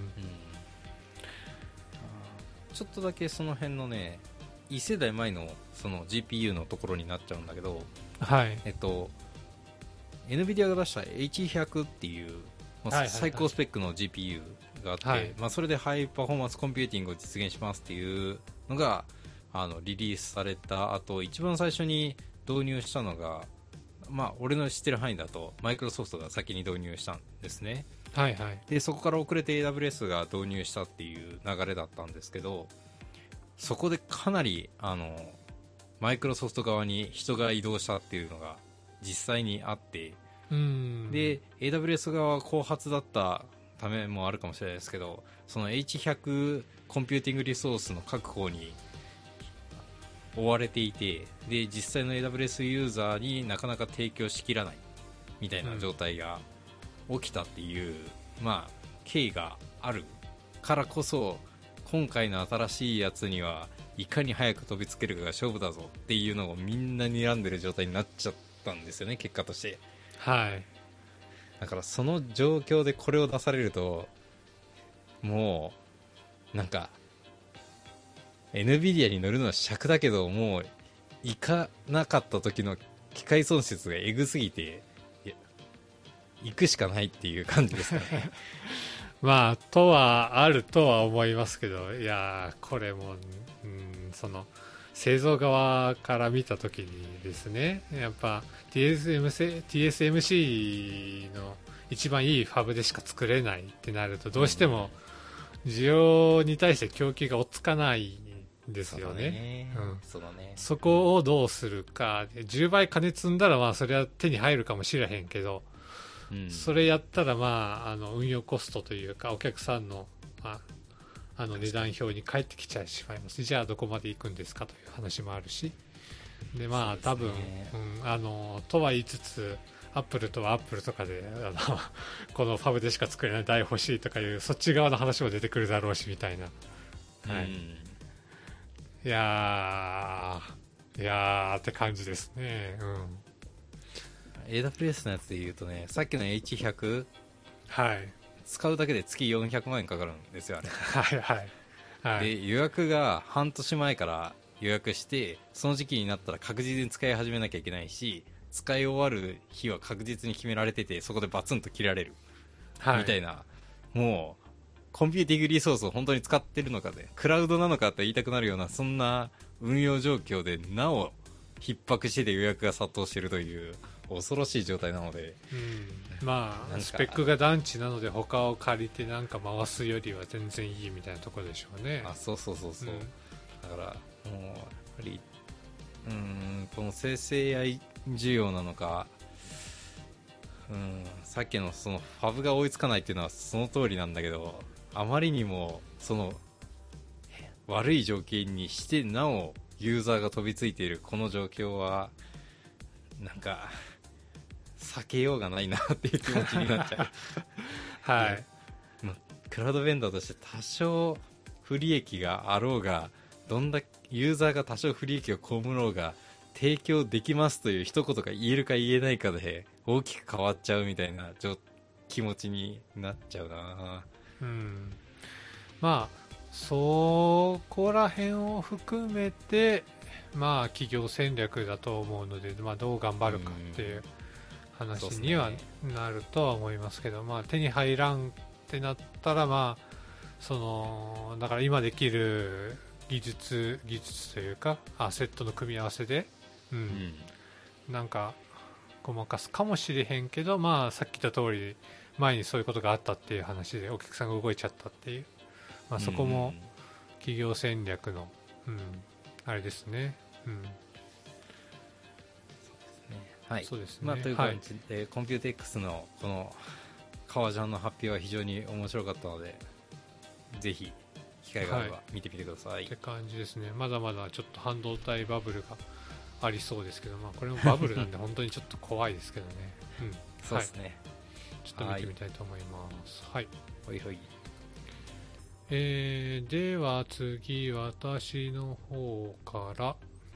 [SPEAKER 1] ちょっとだけその辺のね1世代前のその GPU のところになっちゃうんだけど、NVIDIA が出した H100 っていう、最高スペックの GPU があって、それでハイパフォーマンスコンピューティングを実現しますっていうのがリリースされた後一番最初に導入したのが、俺の知ってる範囲だとマイクロソフトが先に導入したんですね。でそこから遅れて AWS が導入したっていう流れだったんですけど、そこでかなりマイクロソフト側に人が移動したっていうのが実際にあって、で AWS 側は後発だったためもあるかもしれないですけど、その H100 コンピューティングリソースの確保に追われていて、で実際の AWS ユーザーになかなか提供しきらないみたいな状態が起きたっていう、経緯があるからこそ今回の新しいやつにはいかに早く飛びつけるかが勝負だぞっていうのをみんな睨んでる状態になっちゃったんですよね、結果として。だからその状況でこれを出されるともうなんか NVIDIA に乗るのは尺だけどもういかなかった時の機械損失がえぐすぎて行くしかないっていう感じですかね。
[SPEAKER 2] とはあるとは思いますけど、いやこれも、その製造側から見たときにですね、やっぱ TSMC の一番いいファブでしか作れないってなるとどうしても需要に対して供給が追っつかないんですよね。そこをどうするか、10倍金積んだらそれは手に入るかもしれへんけど、それやったら運用コストというかお客さんの、値段表に返ってきちゃいしまいます。じゃあどこまで行くんですかという話もあるし、で多分、とは言いつつアップルとはアップルとかでこのファブでしか作れない台欲しいとかいうそっち側の話も出てくるだろうしみたいな、いやーって感じですね。
[SPEAKER 1] AWS のやつで言うとね、さっきの H100、使うだけで月400万円かかるんですよ、あれ。で予約が半年前から予約して、その時期になったら確実に使い始めなきゃいけないし、使い終わる日は確実に決められてて、そこでバツンと切られる、みたいな、もうコンピューティングリソースを本当に使ってるのかで、クラウドなのかって言いたくなるような、そんな運用状況でなお逼迫してて予約が殺到しているという恐ろしい状態なので、
[SPEAKER 2] スペックが団地なので他を借りて回すよりは全然いいみたいなところでしょうね。
[SPEAKER 1] そう、だからもうやっぱりこの生成 AI 需要なのか、さっきのそのファブが追いつかないっていうのはその通りなんだけど、あまりにもその悪い条件にしてなおユーザーが飛びついているこの状況はなんか避けようがないなっていう気持ちになっちゃう。クラウドベンダーとして多少不利益があろうが、どんだけユーザーが多少不利益を被ろうが提供できますという一言が言えるか言えないかで大きく変わっちゃうみたいな気持ちになっちゃうな。
[SPEAKER 2] そこら辺を含めて企業戦略だと思うので、どう頑張るかっていう話にはなるとは思いますけど、手に入らんってなったらだから今できる技術というかアセットの組み合わせで、なんかごまかすかもしれへんけど、さっき言った通り前にそういうことがあったっていう話でお客さんが動いちゃったっていう、まあ、そこも企業戦略の、あれですね。
[SPEAKER 1] はい、
[SPEAKER 2] そうですね。
[SPEAKER 1] まあ、という感じで、コンピューテックスのこの革ジャンの発表は非常に面白かったので、ぜひ機会があれば見てみてください。
[SPEAKER 2] って感じですね。まだまだちょっと半導体バブルがありそうですけど、まあ、これもバブルなんで本当にちょっと怖いですけどね。
[SPEAKER 1] そうですね、はい、
[SPEAKER 2] ちょっと見てみたいと思います。はい。
[SPEAKER 1] ほいほい。
[SPEAKER 2] では次、私の方から、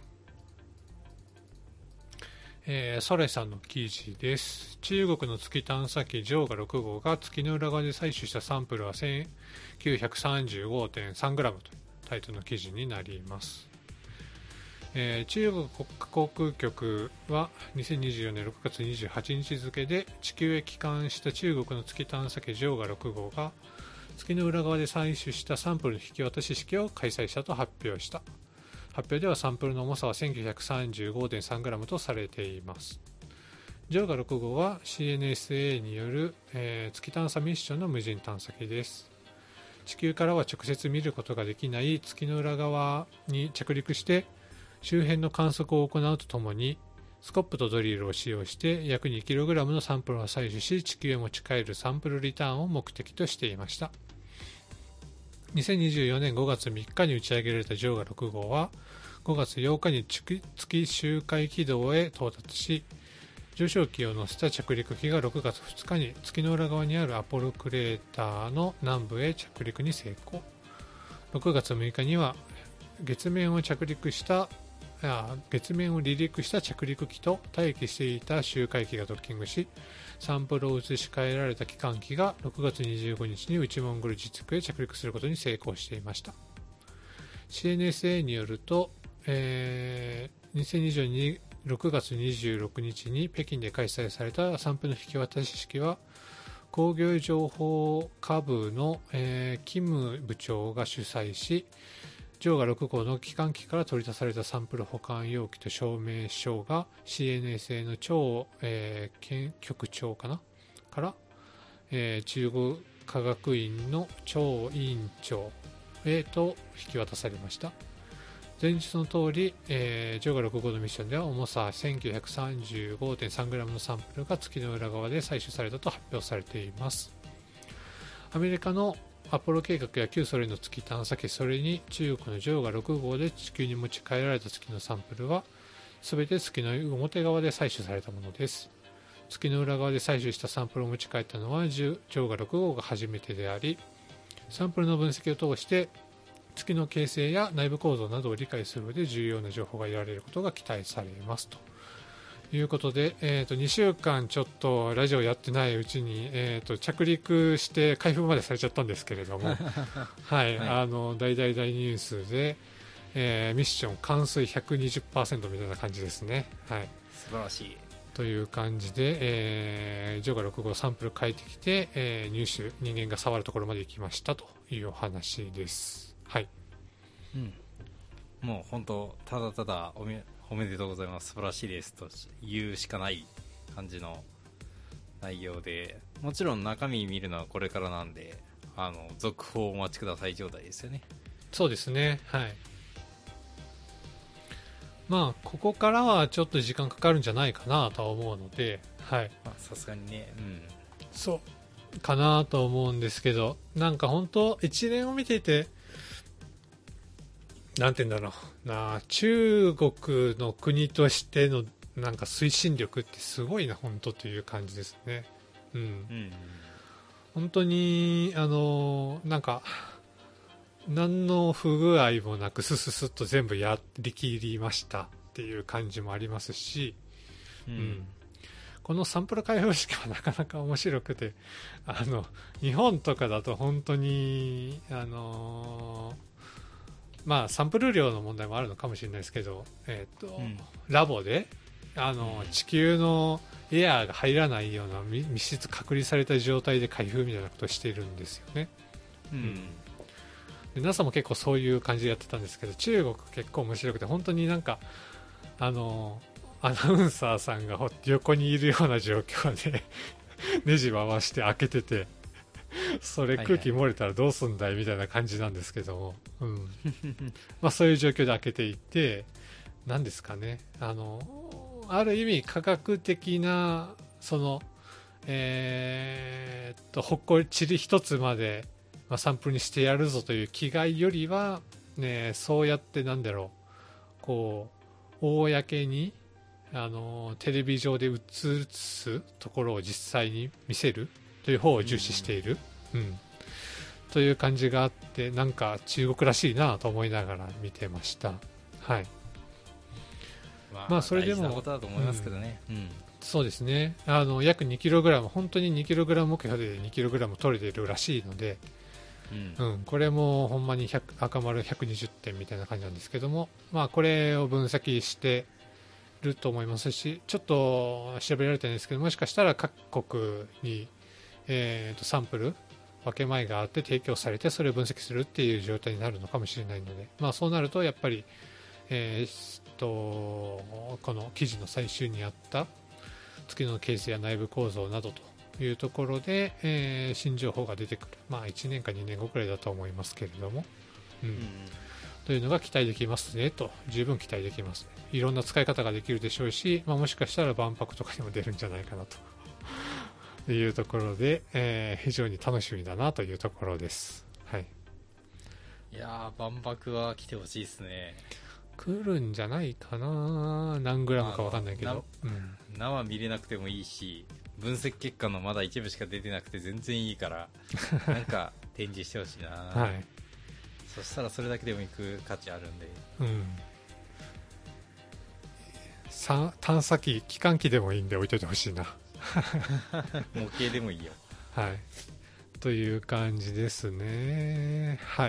[SPEAKER 2] ソレさんの記事です。中国の月探査機ジョーガ6号が月の裏側で採取したサンプルは 1935.3g というタイトルの記事になります。中国国家航空局は2024年6月28日付で地球へ帰還した中国の月探査機ジョーガ6号が月の裏側で採取したサンプルの引き渡し式を開催したと発表した。発表ではサンプルの重さは 1935.3g とされています。ジョーガ6号は CNSA による、月探査ミッションの無人探査機です。地球からは直接見ることができない月の裏側に着陸して周辺の観測を行うとともにスコップとドリルを使用して約 2kg のサンプルを採取し地球へ持ち帰るサンプルリターンを目的としていました。2024年5月3日に打ち上げられたジョーガ6号は5月8日に月周回軌道へ到達し上昇機を乗せた着陸機が6月2日に月の裏側にあるアポロクレーターの南部へ着陸に成功。6月6日には月面を離陸した着陸機と待機していた周回機がドッキングしサンプルを移し替えられた機関機が6月25日に内モンゴル自治区へ着陸することに成功していました。 CNSA によると、2022年6月26日に北京で開催されたサンプルの引き渡し式は工業情報科部の、キム部長が主催しジョーガ6号の機関機から取り出されたサンプル保管容器と証明書が CNSA の超、局長から、中国科学院の張委員長へと引き渡されました。前日の通り、ジョーガ6号のミッションでは重さ 1935.3g のサンプルが月の裏側で採取されたと発表されています。アメリカのアポロ計画や旧ソ連の月探査機、それに中国のジョーガ6号で地球に持ち帰られた月のサンプルは全て月の表側で採取されたものです。月の裏側で採取したサンプルを持ち帰ったのはジョーガ6号が初めてであり、サンプルの分析を通して月の形成や内部構造などを理解する上で重要な情報が得られることが期待されますということで、2週間ちょっとラジオやってないうちに、着陸して開封までされちゃったんですけれどもはい、大ニュースで、ミッション完遂 120% みたいな感じですね。はい、
[SPEAKER 1] 素晴らしい
[SPEAKER 2] という感じで、ジョーガ6号サンプル書いてきて、入手人間が触るところまで行きましたというお話です。はい、
[SPEAKER 1] もう本当ただただおめでとうございます、素晴らしいですと言うしかない感じの内容で、もちろん中身見るのはこれからなんで続報をお待ちください状態ですよね。
[SPEAKER 2] そうですね。はい、まあここからはちょっと時間かかるんじゃないかなとは思うので、はい、
[SPEAKER 1] さすがにね、
[SPEAKER 2] そうかなと思うんですけど、なんか本当一連を見ていてなんて言うんだろうな、中国の国としてのなんか推進力ってすごいな本当という感じですね。本当になんか何の不具合もなくスッと全部やりきりましたっていう感じもありますし、このサンプル開放式はなかなか面白くて、日本とかだと本当にまあ、サンプル量の問題もあるのかもしれないですけど、ラボで地球のエアーが入らないような密室隔離された状態で開封みたいなことをしているんですよね。で NASA も結構そういう感じでやってたんですけど、中国結構面白くて、本当になんかアナウンサーさんが横にいるような状況でネジ回して開けてて、それ空気漏れたらどうすんだいみたいな感じなんですけども、まあそういう状況で開けていて、何ですかね、ある意味科学的なそのほっこり塵一つまで、まあ、サンプルにしてやるぞという気概よりは、ね、そうやってなんだろう、こう公にテレビ上で映すところを実際に見せるという方を重視している、という感じがあって、なんか中国らしいなと思いながら見てました。はい。
[SPEAKER 1] まあそれでも大事なことだと思いますけどね。
[SPEAKER 2] そうですね。約 2kg、本当に 2kg 目標で 2kg 取れているらしいので、これもほんまに赤丸120点みたいな感じなんですけども、まあこれを分析してると思いますし、ちょっと調べられてないんですけど、もしかしたら各国に、サンプル分け前があって提供されて、それを分析するっていう状態になるのかもしれないので、まあそうなるとやっぱり、この記事の最終にあった月のケースや内部構造などというところで、新情報が出てくる、まあ1年か2年後くらいだと思いますけれども、というのが期待できますねと、十分期待できますね。いろんな使い方ができるでしょうし、まあ、もしかしたら万博とかにも出るんじゃないかなというところで、非常に楽しみだなというところです。はい。
[SPEAKER 1] いやー、万博は来てほしいですね。
[SPEAKER 2] 来るんじゃないかな、何グラムか分かんないけど、
[SPEAKER 1] 生見れなくてもいいし、分析結果のまだ一部しか出てなくて全然いいからなんか展示してほしいな、
[SPEAKER 2] はい、
[SPEAKER 1] そしたらそれだけでも行く価値あるんで、
[SPEAKER 2] 探査機、機関機でもいいんで置いといてほしいな
[SPEAKER 1] 模型でもいいよ。
[SPEAKER 2] はい、という感じですね。はい。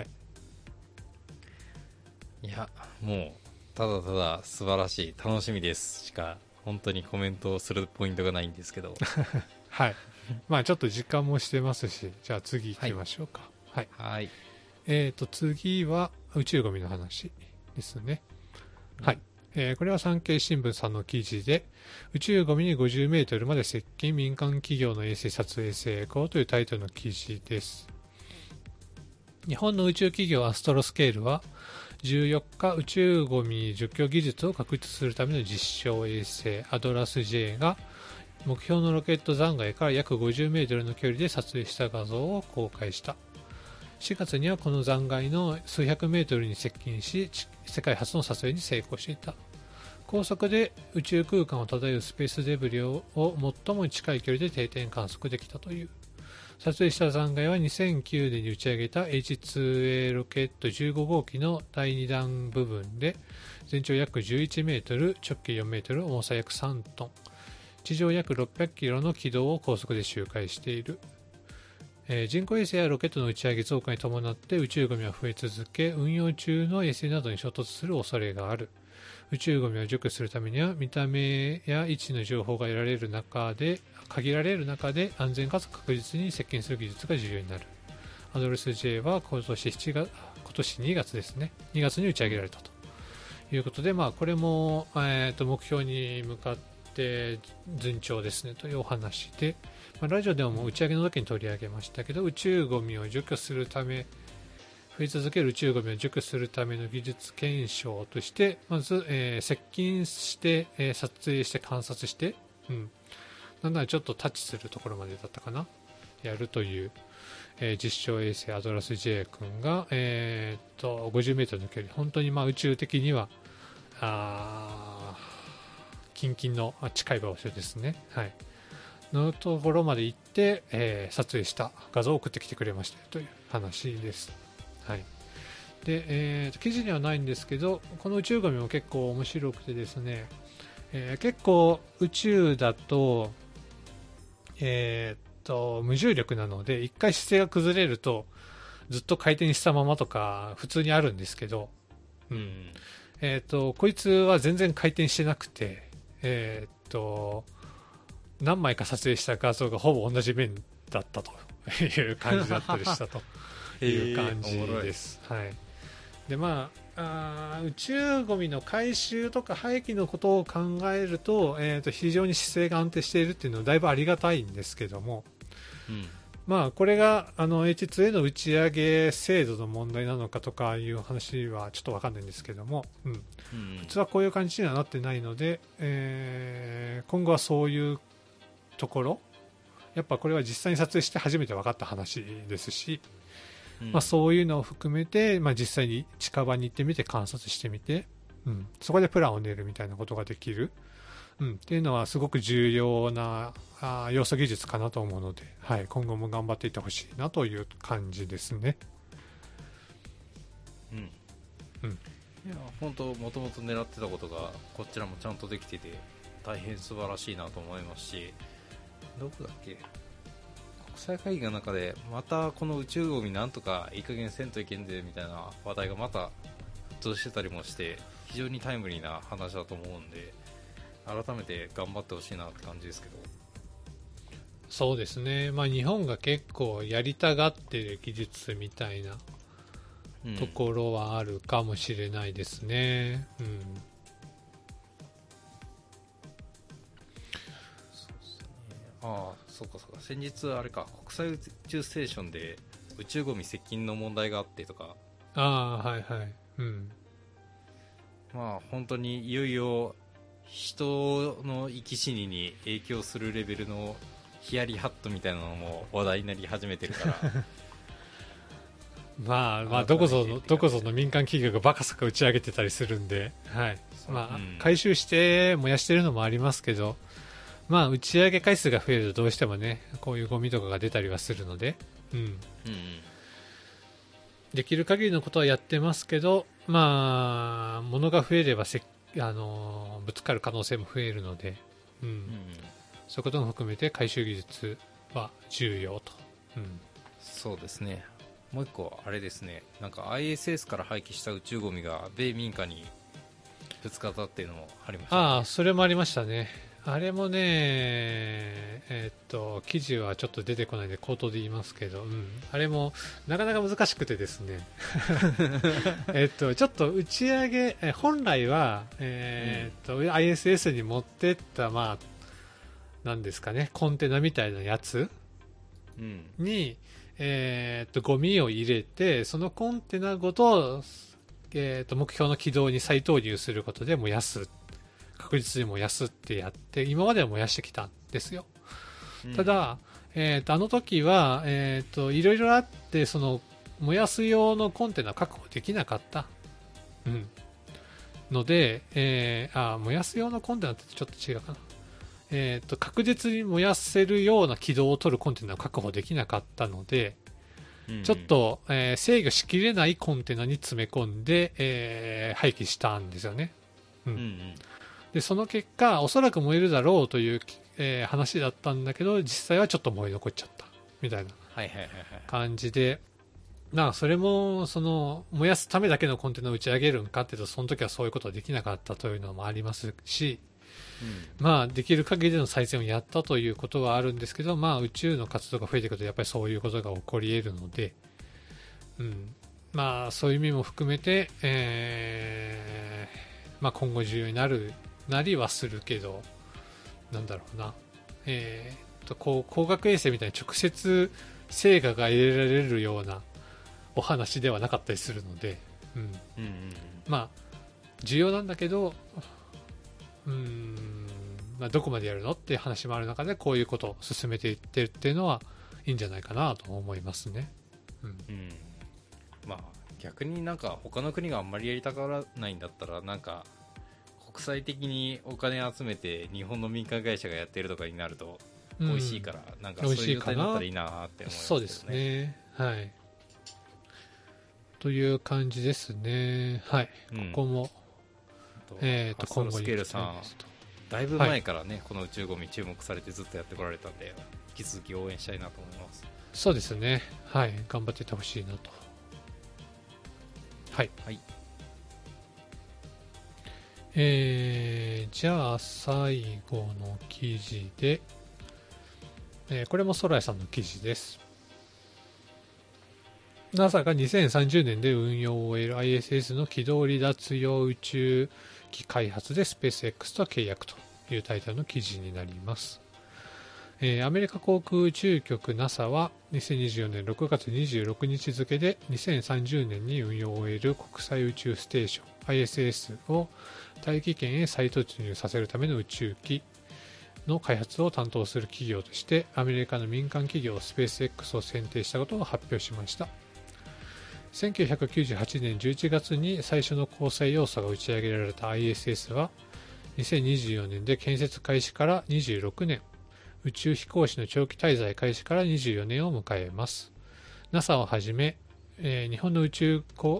[SPEAKER 1] いや、もうただただ素晴らしい、楽しみですしか本当にコメントをするポイントがないんですけど
[SPEAKER 2] はい。まあちょっと時間もしてますし、じゃあ次行きましょうか。はい。
[SPEAKER 1] はい。
[SPEAKER 2] 次は宇宙ゴミの話ですね。はい。これは産経新聞さんの記事で、宇宙ゴミに50メートルまで接近、民間企業の衛星撮影成功というタイトルの記事です。日本の宇宙企業アストロスケールは、14日、宇宙ゴミ除去技術を確立するための実証衛星アドラス J が、目標のロケット残骸から約50メートルの距離で撮影した画像を公開した。4月にはこの残骸の数百メートルに接近し、世界初の撮影に成功していた。高速で宇宙空間を漂うスペースデブリを最も近い距離で定点観測できたという。撮影した残骸は2009年に打ち上げた H2A ロケット15号機の第2段部分で、全長約11メートル、直径4メートル、重さ約3トン、地上約600キロの軌道を高速で周回している。人工衛星やロケットの打ち上げ増加に伴って宇宙ゴミは増え続け、運用中の衛星などに衝突する恐れがある。宇宙ゴミを除去するためには見た目や位置の情報が得られる中で、限られる中で安全かつ確実に接近する技術が重要になる。アドレス J は今年2月ですね、2月に打ち上げられたということで、まあ、これも、目標に向かって順調ですねというお話で、まあ、ラジオでも打ち上げの時に取り上げましたけど、宇宙ゴミを除去するため、増え続ける宇宙ゴミを除去するための技術検証として、まず、接近して、撮影して観察して、なんならちょっとタッチするところまでだったかな、やるという、実証衛星アドラス J 君が、50メートルの距離、本当にまあ宇宙的には近々の近い場所ですね、はい、のところまで行って、撮影した画像を送ってきてくれましたという話です。はい。で、記事にはないんですけど、この宇宙ゴミも結構面白くてですね、結構宇宙だと、無重力なので、一回姿勢が崩れるとずっと回転したままとか普通にあるんですけど、こいつは全然回転してなくて、何枚か撮影した画像がほぼ同じ面だったという感じだったりしたという感じです。はい。で、まあ宇宙ゴミの回収とか廃棄のことを考えると、非常に姿勢が安定しているっていうのはだいぶありがたいんですけども、
[SPEAKER 1] うん、
[SPEAKER 2] まあ、これがH2 への打ち上げ精度の問題なのかとかいう話はちょっと分かんないんですけども、うん
[SPEAKER 1] うん、
[SPEAKER 2] 普通はこういう感じにはなってないので、今後はそういうところ、やっぱこれは実際に撮影して初めて分かった話ですし、
[SPEAKER 1] うん、
[SPEAKER 2] まあ、そういうのを含めて、まあ、実際に近場に行ってみて観察してみて、そこでプランを練るみたいなことができる、っていうのはすごく重要な要素技術かなと思うので、はい、今後も頑張っていってほしいなという感じですね。
[SPEAKER 1] いや本当もともと狙ってたことがこちらもちゃんとできてて大変素晴らしいなと思いますし、どこだっけ、国際会議の中でまたこの宇宙ゴミなんとかいい加減せんといけんでみたいな話題がまた沸騰してたりもして非常にタイムリーな話だと思うんで改めて頑張ってほしいなって感じですけど。
[SPEAKER 2] そうですね、まあ、日本が結構やりたがってる技術みたいなところはあるかもしれないですね。
[SPEAKER 1] ああ、そうかそうか、先日あれか、国際宇宙ステーションで宇宙ゴミ接近の問題があってとか、
[SPEAKER 2] はいはい、
[SPEAKER 1] まあ本当にいよいよ人の生き死にに影響するレベルのヒヤリハットみたいなのも話題になり始めてるから
[SPEAKER 2] まあどこぞの民間企業がバカさか打ち上げてたりするんで、はい、回収して燃やしてるのもありますけど、まあ、打ち上げ回数が増えるとどうしてもねこういうゴミとかが出たりはするので、できる限りのことはやってますけど、まあ物が増えればぶつかる可能性も増えるので、そういうことも含めて回収技術は重要と、
[SPEAKER 1] そうですね。もう一個あれですね、なんか ISS から廃棄した宇宙ゴミが米民家にぶつかったっていうのもありましたね。
[SPEAKER 2] それもありましたね。あれもね、記事はちょっと出てこないので口頭で言いますけど、あれもなかなか難しくてですねちょっと打ち上げ、本来は、ISS に持ってった、まあ、なんですかね、コンテナみたいなやつに、ゴミを入れて、そのコンテナごと、目標の軌道に再投入することで燃やす。確実に燃やすってやって、今までは燃やしてきたんですよ。ただ、あの時は、いろいろあって、その、燃やす用のコンテナ確保できなかった。ので、燃やす用のコンテナってちょっと違うかな。確実に燃やせるような軌道を取るコンテナを確保できなかったので、ちょっと、制御しきれないコンテナに詰め込んで、廃棄したんですよね。でその結果、おそらく燃えるだろうという、話だったんだけど、実際はちょっと燃え残っちゃったみたいな感じで、それもその燃やすためだけのコンテナを打ち上げるんかっていうと、その時はそういうことはできなかったというのもありますし、できる限りでの再生をやったということはあるんですけど、宇宙の活動が増えていくとやっぱりそういうことが起こり得るので、そういう意味も含めて、今後重要になりはするけど、なんだろうな、光学衛星みたいに直接成果が得られるようなお話ではなかったりするので、重要なんだけど、どこまでやるのっていう話もある中で、こういうことを進めていってるっていうのはいいんじゃないかなと思いますね。
[SPEAKER 1] 逆になんか他の国があんまりやりたがらないんだったら、なんか国際的にお金集めて日本の民間会社がやってるとかになると美味しいから、なんかそういう状態になったらいいなって思いますけどね。
[SPEAKER 2] そうですね。はい。という感じですね。はい。ここも
[SPEAKER 1] 今後スケールさん、だいぶ前からね、この宇宙ゴミ注目されてずっとやってこられたんで、引き続き応援したいなと思います。
[SPEAKER 2] そうですね。はい。頑張っていってほしいなと。はい。じゃあ最後の記事で、これも空谷さんの記事です。 NASA が2030年で運用を終える ISS の軌道離脱用宇宙機開発でスペース X と契約というタイトルの記事になります。アメリカ航空宇宙局 NASA は2024年6月26日付で2030年に運用を終える国際宇宙ステーション ISS を大気圏へ再突入させるための宇宙機の開発を担当する企業としてアメリカの民間企業スペース X を選定したことを発表しました。1998年11月に最初の搭載要素が打ち上げられた ISS は2024年で建設開始から26年、宇宙飛行士の長期滞在開始から24年を迎えます。 NASA をはじめ、日本の宇宙航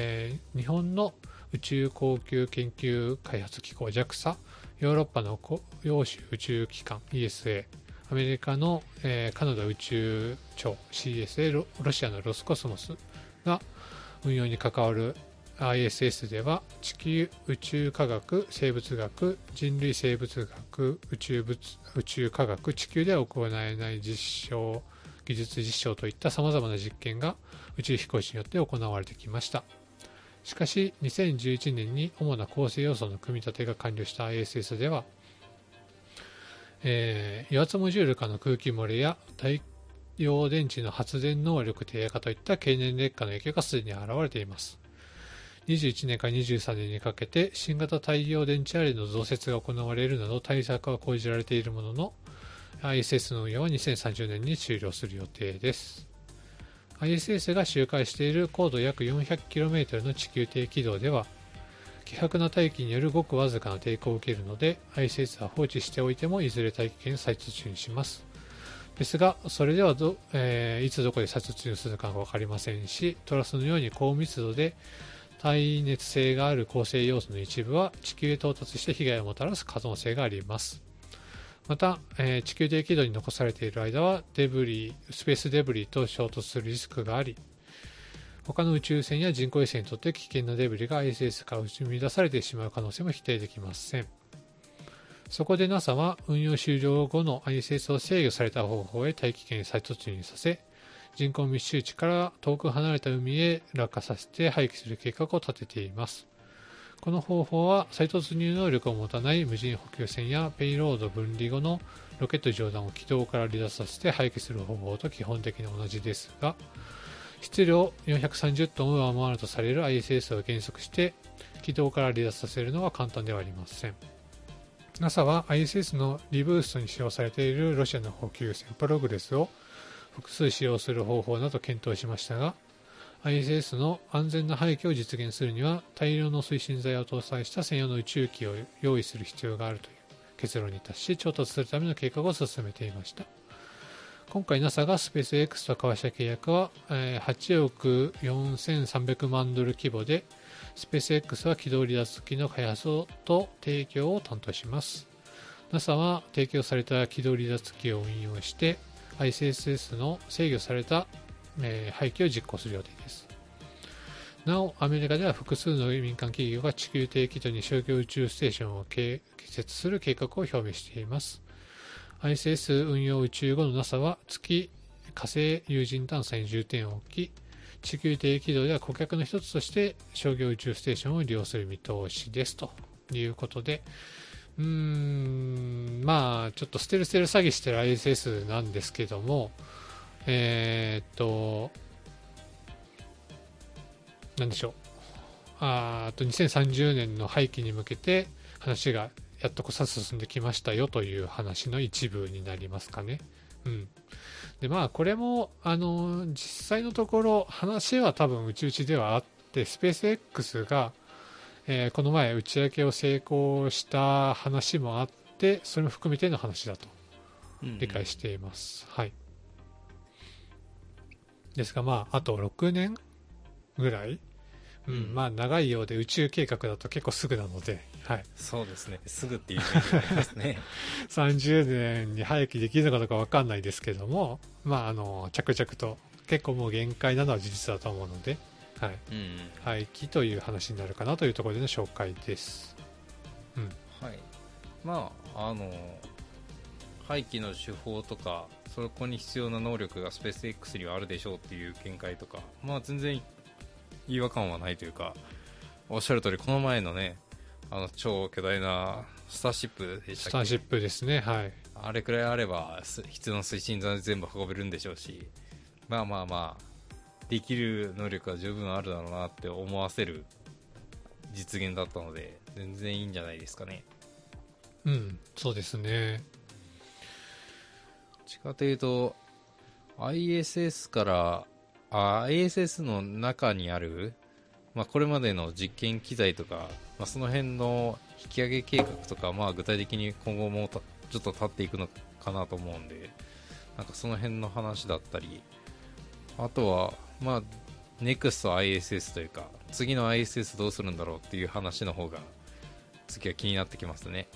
[SPEAKER 2] 空研究開発機構 JAXA、 ヨーロッパの欧州宇宙機関 ESA、 アメリカの、カナダ宇宙庁 CSA、 ロシアのロスコスモスが運用に関わる ISS では地球宇宙科学、生物学、人類生物学、宇宙科学、地球では行えない技術実証といったさまざまな実験が宇宙飛行士によって行われてきました。しかし2011年に主な構成要素の組み立てが完了した ISS では、油圧モジュール下の空気漏れや太陽電池の発電能力低下といった経年劣化の影響がすでに現れています。21年から23年にかけて新型太陽電池アレイの増設が行われるなど対策は講じられているものの ISS の運用は2030年に終了する予定です。 ISS が周回している高度約 400km の地球低軌道では希薄な大気によるごくわずかな抵抗を受けるので ISS は放置しておいてもいずれ大気圏に再突入します。ですがそれではいつどこで再突入するかが分かりませんし、トラスのように高密度で耐熱性がある構成要素の一部は地球へ到達して被害をもたらす可能性があります。また、地球低軌道に残されている間はスペースデブリと衝突するリスクがあり、他の宇宙船や人工衛星にとって危険なデブリが ISS から生み出されてしまう可能性も否定できません。そこで NASA は運用終了後の ISS を制御された方法へ大気圏へ再突入させ、人口密集地から遠く離れた海へ落下させて廃棄する計画を立てています。この方法は再突入能力を持たない無人補給船やペイロード分離後のロケット上段を軌道から離脱させて廃棄する方法と基本的に同じですが、質量430トンを上回るとされる ISS を減速して軌道から離脱させるのは簡単ではありません。 NASA は ISS のリブーストに使用されているロシアの補給船プログレスを複数使用する方法など検討しましたが、 ISS の安全な廃棄を実現するには大量の推進剤を搭載した専用の宇宙機を用意する必要があるという結論に達し、調達するための計画を進めていました。今回 NASA がスペース X と交わした契約は8億4300万ドル規模で、スペース X は軌道離脱機の開発と提供を担当します。 NASA は提供された軌道離脱機を運用してISS の制御された、廃棄を実行する予定です。なお、アメリカでは複数の民間企業が地球低軌道に商業宇宙ステーションを建設する計画を表明しています。ISS 運用宇宙後の NASA は月、火星有人探査に重点を置き、地球低軌道では顧客の一つとして商業宇宙ステーションを利用する見通しですということで、まあちょっとステル詐欺してる ISS なんですけども、なんでしょう、あと2030年の廃棄に向けて話がやっと進んできましたよという話の一部になりますかね。でまあこれも実際のところ話は多分内々ではあって、スペース X がこの前打ち上げを成功した話もあって、それも含めての話だと理解しています。はい。ですがまああと6年ぐらい、まあ長いようで宇宙計画だと結構すぐなので、はい。
[SPEAKER 1] そうですね。すぐっていうイメージがありますね。
[SPEAKER 2] 30年に廃棄できるのかどうか分かんないですけども、まあ着々と結構もう限界なのは事実だと思うので、はい。廃棄という話になるかなというところでの紹介です。
[SPEAKER 1] はい。まあ排気の手法とかそこに必要な能力がスペース X にはあるでしょうっていう見解とか、まあ、全然違和感はないというか、おっしゃる通りこの前のね超巨大なスターシップでしたっけ。
[SPEAKER 2] スターシップですね。はい。
[SPEAKER 1] あれくらいあれば必要な推進剤全部運べるんでしょうし、まあまあまあできる能力は十分あるだろうなって思わせる実現だったので全然いいんじゃないですかね。
[SPEAKER 2] うん、そうですね。
[SPEAKER 1] どっちかというと ISS からISS の中にある、まあ、これまでの実験機材とか、まあ、その辺の引き上げ計画とか、まあ、具体的に今後もちょっと立っていくのかなと思うんで、なんかその辺の話だったり、あとはまあ NEXT ISS というか次の ISS どうするんだろうっていう話の方が次は気になってきますね。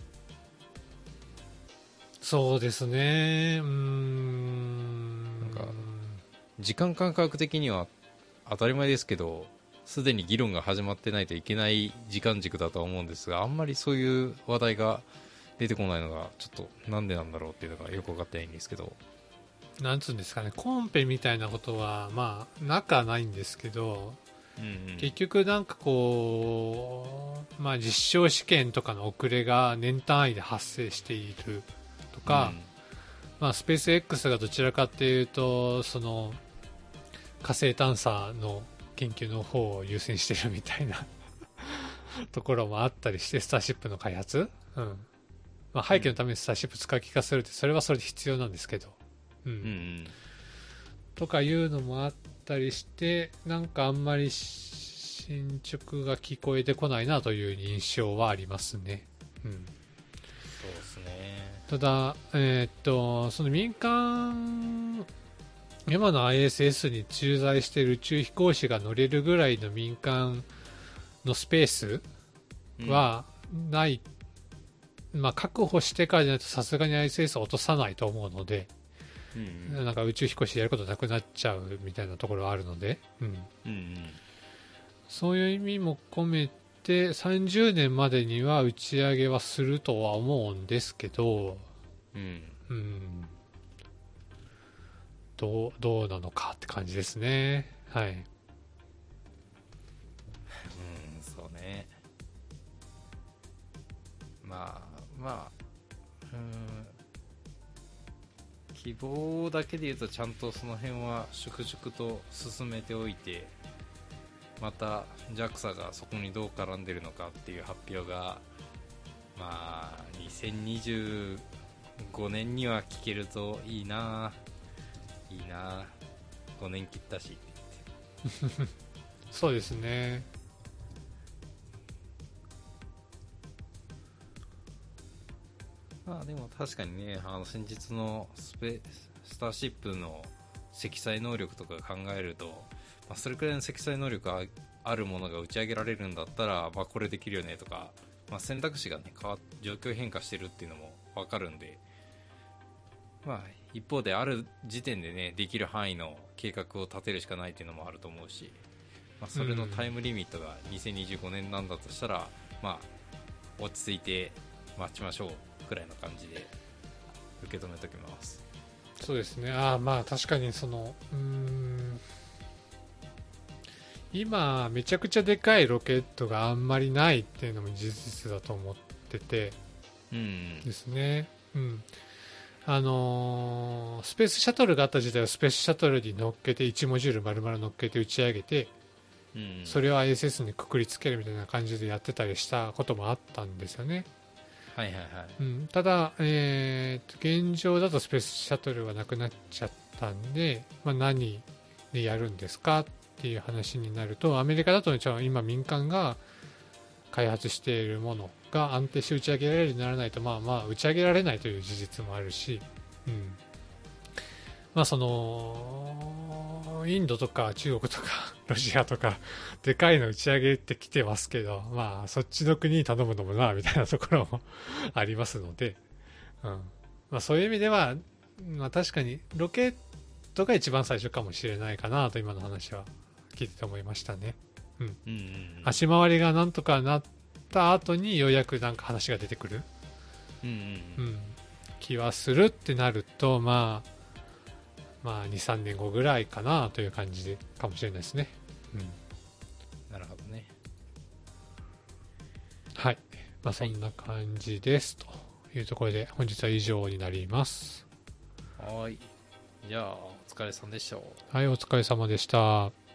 [SPEAKER 2] そうですね。
[SPEAKER 1] なんか時間感覚的には当たり前ですけど、すでに議論が始まってないといけない時間軸だとは思うんですが、あんまりそういう話題が出てこないのがちょっとなんでなんだろうっていうのがよく分かってないんですけど、
[SPEAKER 2] なんつうんですかね、コンペみたいなことはまあなくはないんですけど、結局なんかこう、まあ、実証試験とかの遅れが年単位で発生しているとか、まあ、スペース X がどちらかというとその火星探査の研究の方を優先しているみたいなところもあったりして、スターシップの開発、まあ、廃棄のためにスターシップ使い聞かせるってそれはそれで必要なんですけど、とかいうのもあったりして、なんかあんまり進捗が聞こえてこないなという印象はありますね。
[SPEAKER 1] そうですね。
[SPEAKER 2] ただ、その民間、今の ISS に駐在している宇宙飛行士が乗れるぐらいの民間のスペースはない、まあ、確保してからじゃないとさすがに ISS を落とさないと思うので、なんか宇宙飛行士やることなくなっちゃうみたいなところはあるので、そういう意味も込めて30年までには打ち上げはするとは思うんですけど、どうなのかって感じですね。はい。
[SPEAKER 1] そうね。まあ希望だけで言うとちゃんとその辺は粛々と進めておいて、また JAXA がそこにどう絡んでるのかっていう発表がまあ2025年には聞けるといいな。5年切ったしって
[SPEAKER 2] 言ってそうですね。
[SPEAKER 1] まあでも確かにね、先日のスターシップの積載能力とか考えると、まあ、それくらいの積載能力があるものが打ち上げられるんだったら、まあ、これできるよねとか、まあ、選択肢がね状況変化してるっていうのも分かるんで、まあ一方である時点でねできる範囲の計画を立てるしかないっていうのもあると思うし、まあ、それのタイムリミットが2025年なんだとしたら、まあ落ち着いて待ちましょうくらいの感じで受け止めときます。
[SPEAKER 2] そうですね。まあ確かにその今めちゃくちゃでかいロケットがあんまりないっていうのも事実だと思っててですね。スペースシャトルがあった時代はスペースシャトルに乗っけて1モジュール丸々乗っけて打ち上げて、それを ISS にくくりつけるみたいな感じでやってたりしたこともあったんですよね。ただ、現状だとスペースシャトルはなくなっちゃったんで、まあ、何でやるんですかっていう話になると、アメリカだと今民間が開発しているものが安定して打ち上げられるようにならないと、まあ打ち上げられないという事実もあるし、まあそのインドとか中国とかロシアとかでかいの打ち上げてきてますけど、まあそっちの国に頼むのもなみたいなところもありますので、まあそういう意味では、まあ確かにロケットが一番最初かもしれないかなと今の話は聞いてて思いましたね。足回りがなんとかなった後にようやくなんか話が出てくる、 気はするってなると、まあ2、3年後ぐらいかなという感じでかもしれないですね。
[SPEAKER 1] なるほどね。
[SPEAKER 2] はい。まあそんな感じですというところで、本日は以上になります。
[SPEAKER 1] はい。じゃあ、お疲れさんでした。
[SPEAKER 2] はい、お疲れ様でした。